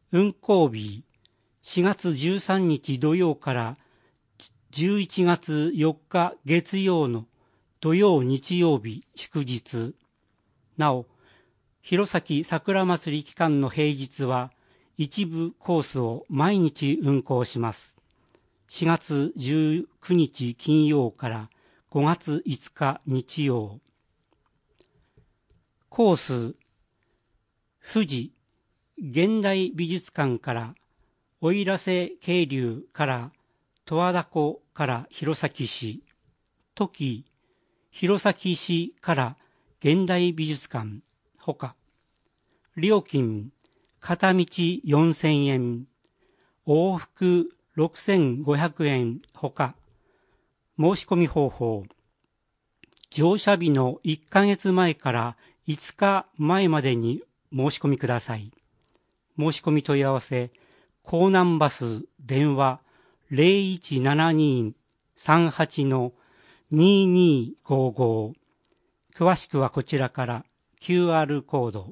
運行日、しがつじゅうさんにち土曜からじゅういちがつよっか月曜の土曜日曜日祝日。なお、弘前桜祭り期間の平日は一部コースを毎日運行します。しがつじゅうくにち金曜からごがついつか日曜。コース、富士現代美術館から奥入瀬渓流から十和田湖から弘前市、時弘前市から現代美術館ほか、料金片道よんせんえん、往復ろくせんごひゃくえんほか、申し込み方法、乗車日のいっかげつまえからいつかまえまでに申し込みください。申し込み問い合わせ、江南バス電話 ゼロいちななにさんはち にーにーごーごー。詳しくはこちらから キューアール コード。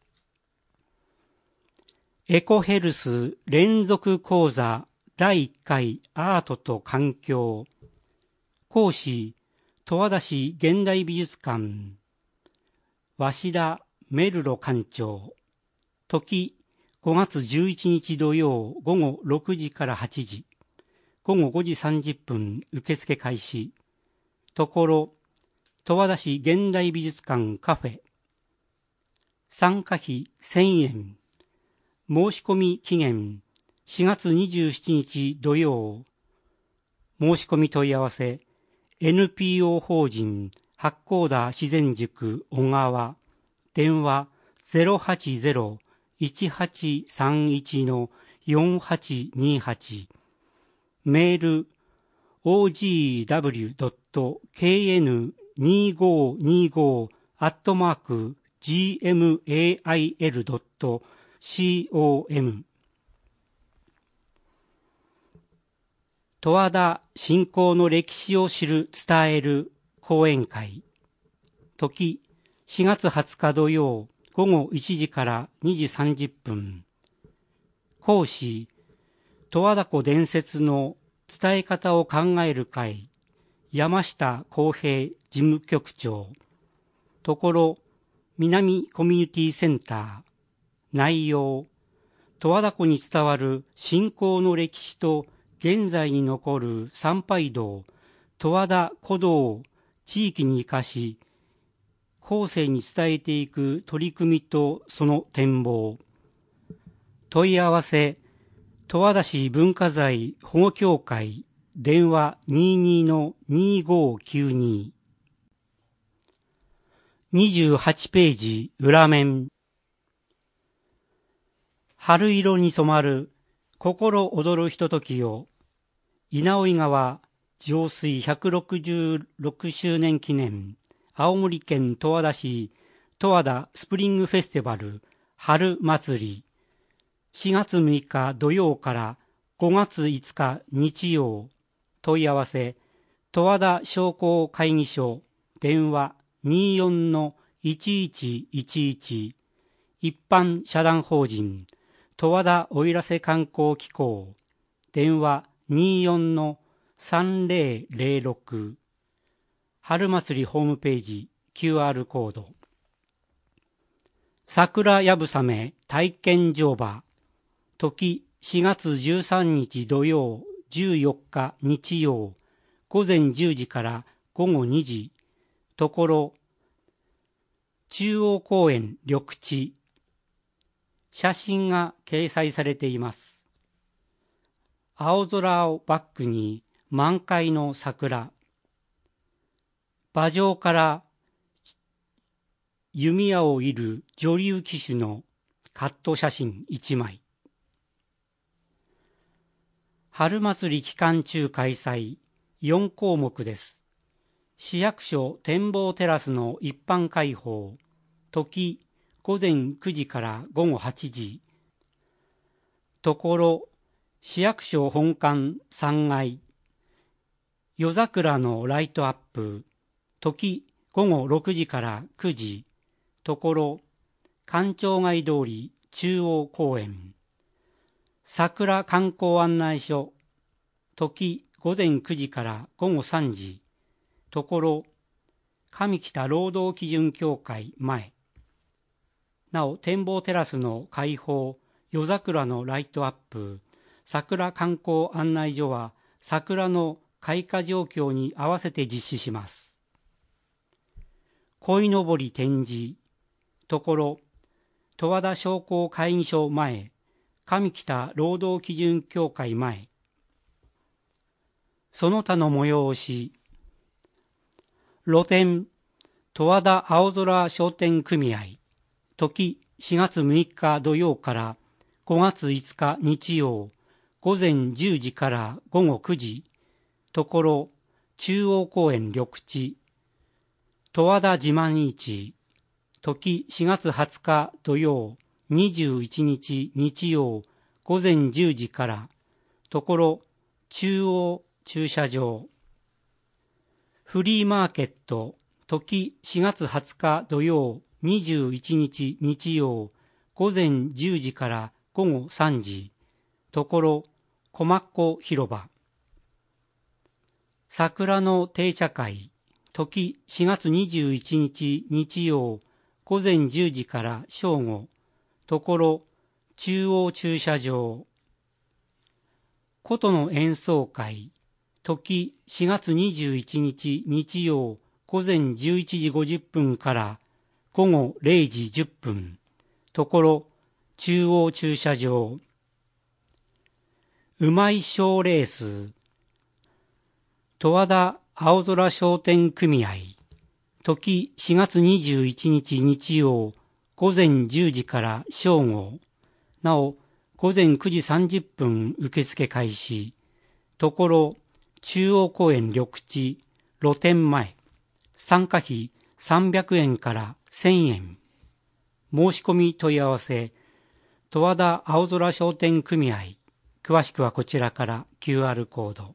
エコヘルス連続講座だいいっかいアートと環境。講師、十和田市現代美術館。鷲田メルロ館長。時、ごがつじゅういちにち土曜午後ろくじからはちじ。午後ごじさんじゅっぷん受付開始。ところ、十和田市現代美術館カフェ。参加費せんえん。申し込み期限しがつにじゅうしちにち土曜。申し込み問い合わせ エヌピーオー 法人八甲田自然塾小川電話 ゼロはちゼロ いちはちさんいち よんはちにはち メール オージーダブリュードットケーエヌにーごーにーごー アットマーク ジーエムエーアイエルドットコム 十和田信仰の歴史を知る伝える講演会。時しがつはつか土曜午後いちじからにじさんじゅっぷん。講師、十和田湖伝説の伝え方を考える会、山下康平事務局長。ところ、南コミュニティセンター。内容、十和田湖に伝わる信仰の歴史と現在に残る参拝道、十和田古道を地域に生かし、後世に伝えていく取り組みとその展望。問い合わせ、十和田市文化財保護協会、電話 にーにーのにーごーきゅうにー。にじゅうはちページ裏面。春色に染まる心躍るひとときを、稲生川上水ひゃくろくじゅうろくしゅうねん記念、青森県十和田市十和田スプリングフェスティバル春祭り、しがつむいか土曜からごがついつか日曜。問い合わせ、十和田商工会議所、電話 にーよんのいちいちいちいち。一般社団法人十和田奥入瀬観光機構、電話 にーよんのさんぜろぜろろく。春祭りホームページ キューアール コード。桜やぶさめ体験乗馬。時しがつじゅうさんにち土曜、じゅうよっか日曜、午前じゅうじからごごにじ。ところ、中央公園緑地。写真が掲載されています。青空をバックに満開の桜。馬上から弓矢を射る女流騎手のカット写真いちまい。春祭り期間中開催よんこうもくです。市役所展望テラスの一般開放。時ごぜんくじからごごはちじ。ところ、市役所本館さんがい。夜桜のライトアップ。時ごごろくじからくじ。ところ、官庁街通り中央公園。 桜観光案内所、時午前くじから午後さんじ、ところ、上北労働基準協会前。なお、展望テラスの開放、夜桜のライトアップ、桜観光案内所は桜の開花状況に合わせて実施します。鯉のぼり展示、ところ、十和田商工会議所前、上北労働基準協会前。その他の催し、露店、十和田青空商店組合、時しがつむいか土曜からごがついつか日曜、午前じゅうじから午後くじ、ところ中央公園緑地、十和田自慢市、時しがつはつか土曜、にじゅういちにち日曜、午前じゅうじから、ところ中央駐車場、フリーマーケット、時しがつはつか土曜、にじゅういちにち日曜、午前じゅうじから午後さんじ、ところ小っ子広場。桜の定茶会、時しがつにじゅういちにち日曜、午前じゅうじから正午、ところ中央駐車場。琴の演奏会、時しがつにじゅういちにち日曜、午前じゅういちじごじゅっぷんから午後れいじじゅっぷん、ところ中央駐車場。うまい賞レース、十和田青空商店組合、時しがつにじゅういちにち日曜、午前じゅうじから正午、なお午前くじさんじゅっぷん受付開始、ところ中央公園緑地露店前、参加費さんびゃくえんからせんえん。申し込み問い合わせ、十和田青空商店組合、詳しくはこちらから キューアール コード。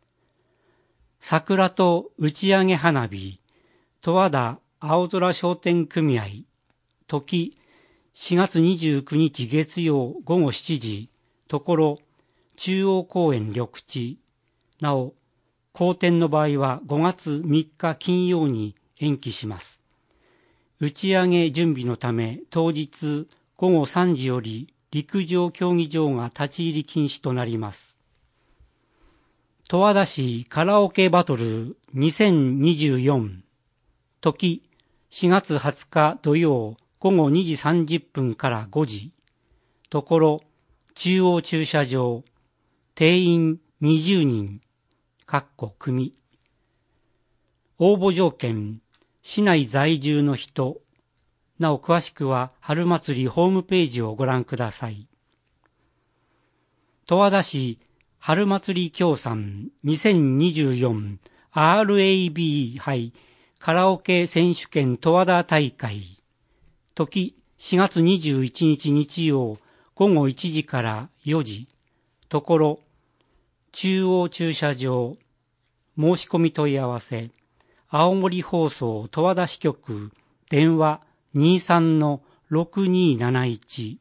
桜と打ち上げ花火、十和田青空商店組合、時しがつにじゅうくにち月曜午後しちじ、ところ中央公園緑地、なお好天の場合はごがつみっか金曜に延期します。打ち上げ準備のため当日午後さんじより陸上競技場が立ち入り禁止となります。十和田市カラオケバトルにせんにじゅうよん、時しがつはつか土曜午後にじさんじゅっぷんからごじ、ところ中央駐車場、定員にじゅうにん、かっこ組。応募条件、市内在住の人。なお詳しくは春祭りホームページをご覧ください。十和田市春祭り協賛にせんにじゅうよん アールエービー 杯カラオケ選手権十和田大会。時しがつにじゅういちにち日曜午後いちじからよじ、ところ中央駐車場。申し込み問い合わせ、青森放送十和田支局、電話 にじゅうさんのろくにーなないち。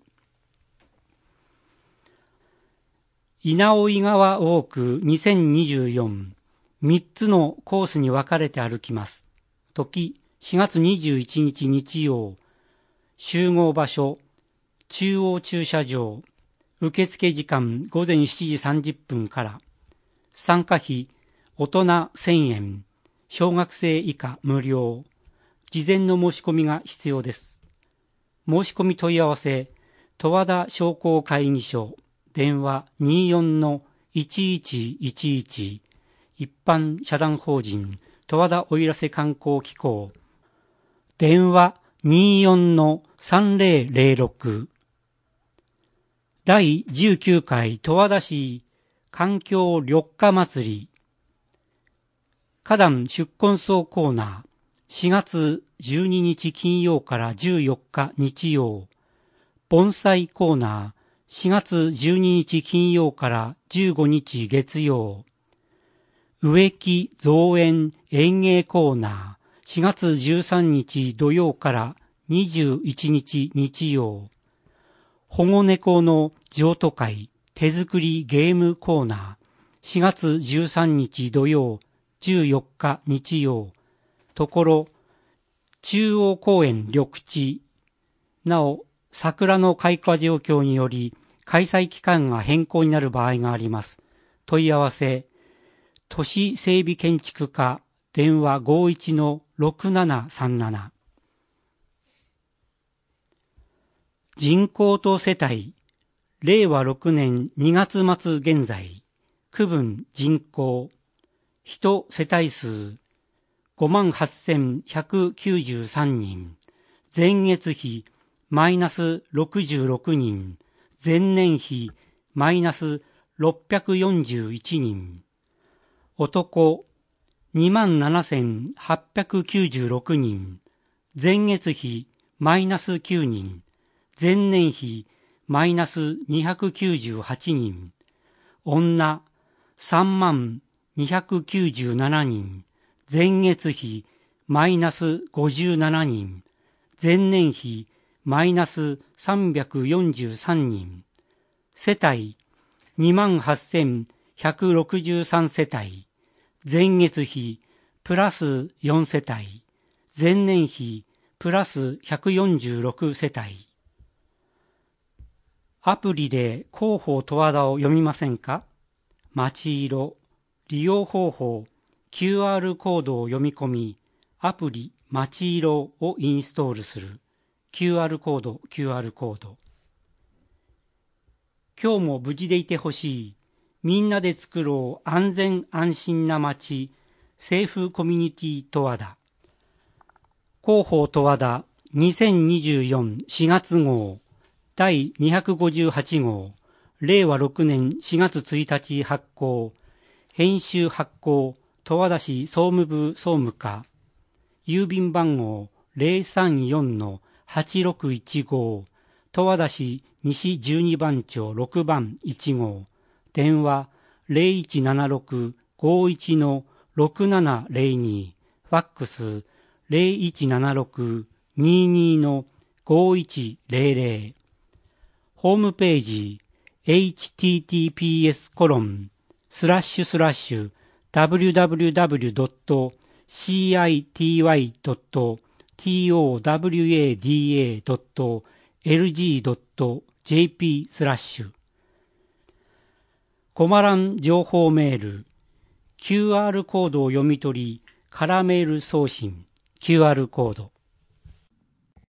稲生川ウォークにせんにじゅうよん、みっつのコースに分かれて歩きます。時しがつにじゅういちにち日曜、集合場所、中央駐車場、受付時間ごぜんしちじさんじゅっぷんから、参加費大人せんえん、小学生以下無料、事前の申し込みが必要です。申し込み問い合わせ、十和田商工会議所、電話 にじゅうよんのいちいちいちいち、一般社団法人十和田奥入瀬観光機構、電話 にじゅうよんのさんぜろぜろろく。だいじゅうきゅうかい十和田市環境緑化祭り、花壇出根草コーナー、しがつじゅうににち金曜からじゅうよっか日曜、盆栽コーナー、しがつじゅうににち金曜からじゅうごにち月曜、植木造園園芸コーナー、しがつじゅうさんにち土曜からにじゅういちにち日曜、保護猫の譲渡会、 手作りゲームコーナー、しがつじゅうさんにち土曜、じゅうよっか日曜、ところ、中央公園緑地、なお、桜の開花状況により、開催期間が変更になる場合があります。問い合わせ、都市整備建築課、電話 ごいちのろくななさんなな。人口と世帯、れいわろくねんにがつ末現在、区分人口、人世帯数、ごまんはっせんひゃくきゅうじゅうさんにん、前月比、マイナスろくじゅうろくにん、前年比、マイナスろっぴゃくよんじゅういちにん、男、にまんななせんはっぴゃくきゅうじゅうろくにん、前月比、マイナスきゅうにん、前年比、マイナスにひゃくきゅうじゅうはちにん、女、さんまんにひゃくきゅうじゅうななにん、前月比、マイナスごじゅうななにん、前年比、マイナスさんびゃくよんじゅうさんにん、世帯、にまんはっせんひゃくろくじゅうさん世帯、前月比、プラスよん世帯、前年比、プラスひゃくよんじゅうろく世帯。アプリで広報十和田を読みませんか？街色、利用方法、キューアール コードを読み込み、アプリ街色をインストールする。キューアール コード、キューアール コード。今日も無事でいてほしい。みんなで作ろう安全安心な街、セーフコミュニティ十和田。広報十和田にせんにじゅうよんしがつ号だいにひゃくごじゅうはち号、れいわろくねんしがつついたち発行、編集発行、十和田市総務部総務課、郵便番号 ゼロさんよんのはちろくいちご、十和田市西じゅうにばん町ろくばんいち号、電話 ゼロいちななろくごいちのろくななゼロに、ファックス ゼロいちななろくににのごいちゼロゼロ、ホームページ エイチティーティーピーエス コロンスラッシュスラッシュ ダブリューダブリューダブリュー ドット シーアイティーワイ ドット トワダ ドット エルジー ドット ジェーピー スラッシュ。コマ欄情報メール、キューアール コードを読み取り、カラーメール送信、キューアール コード。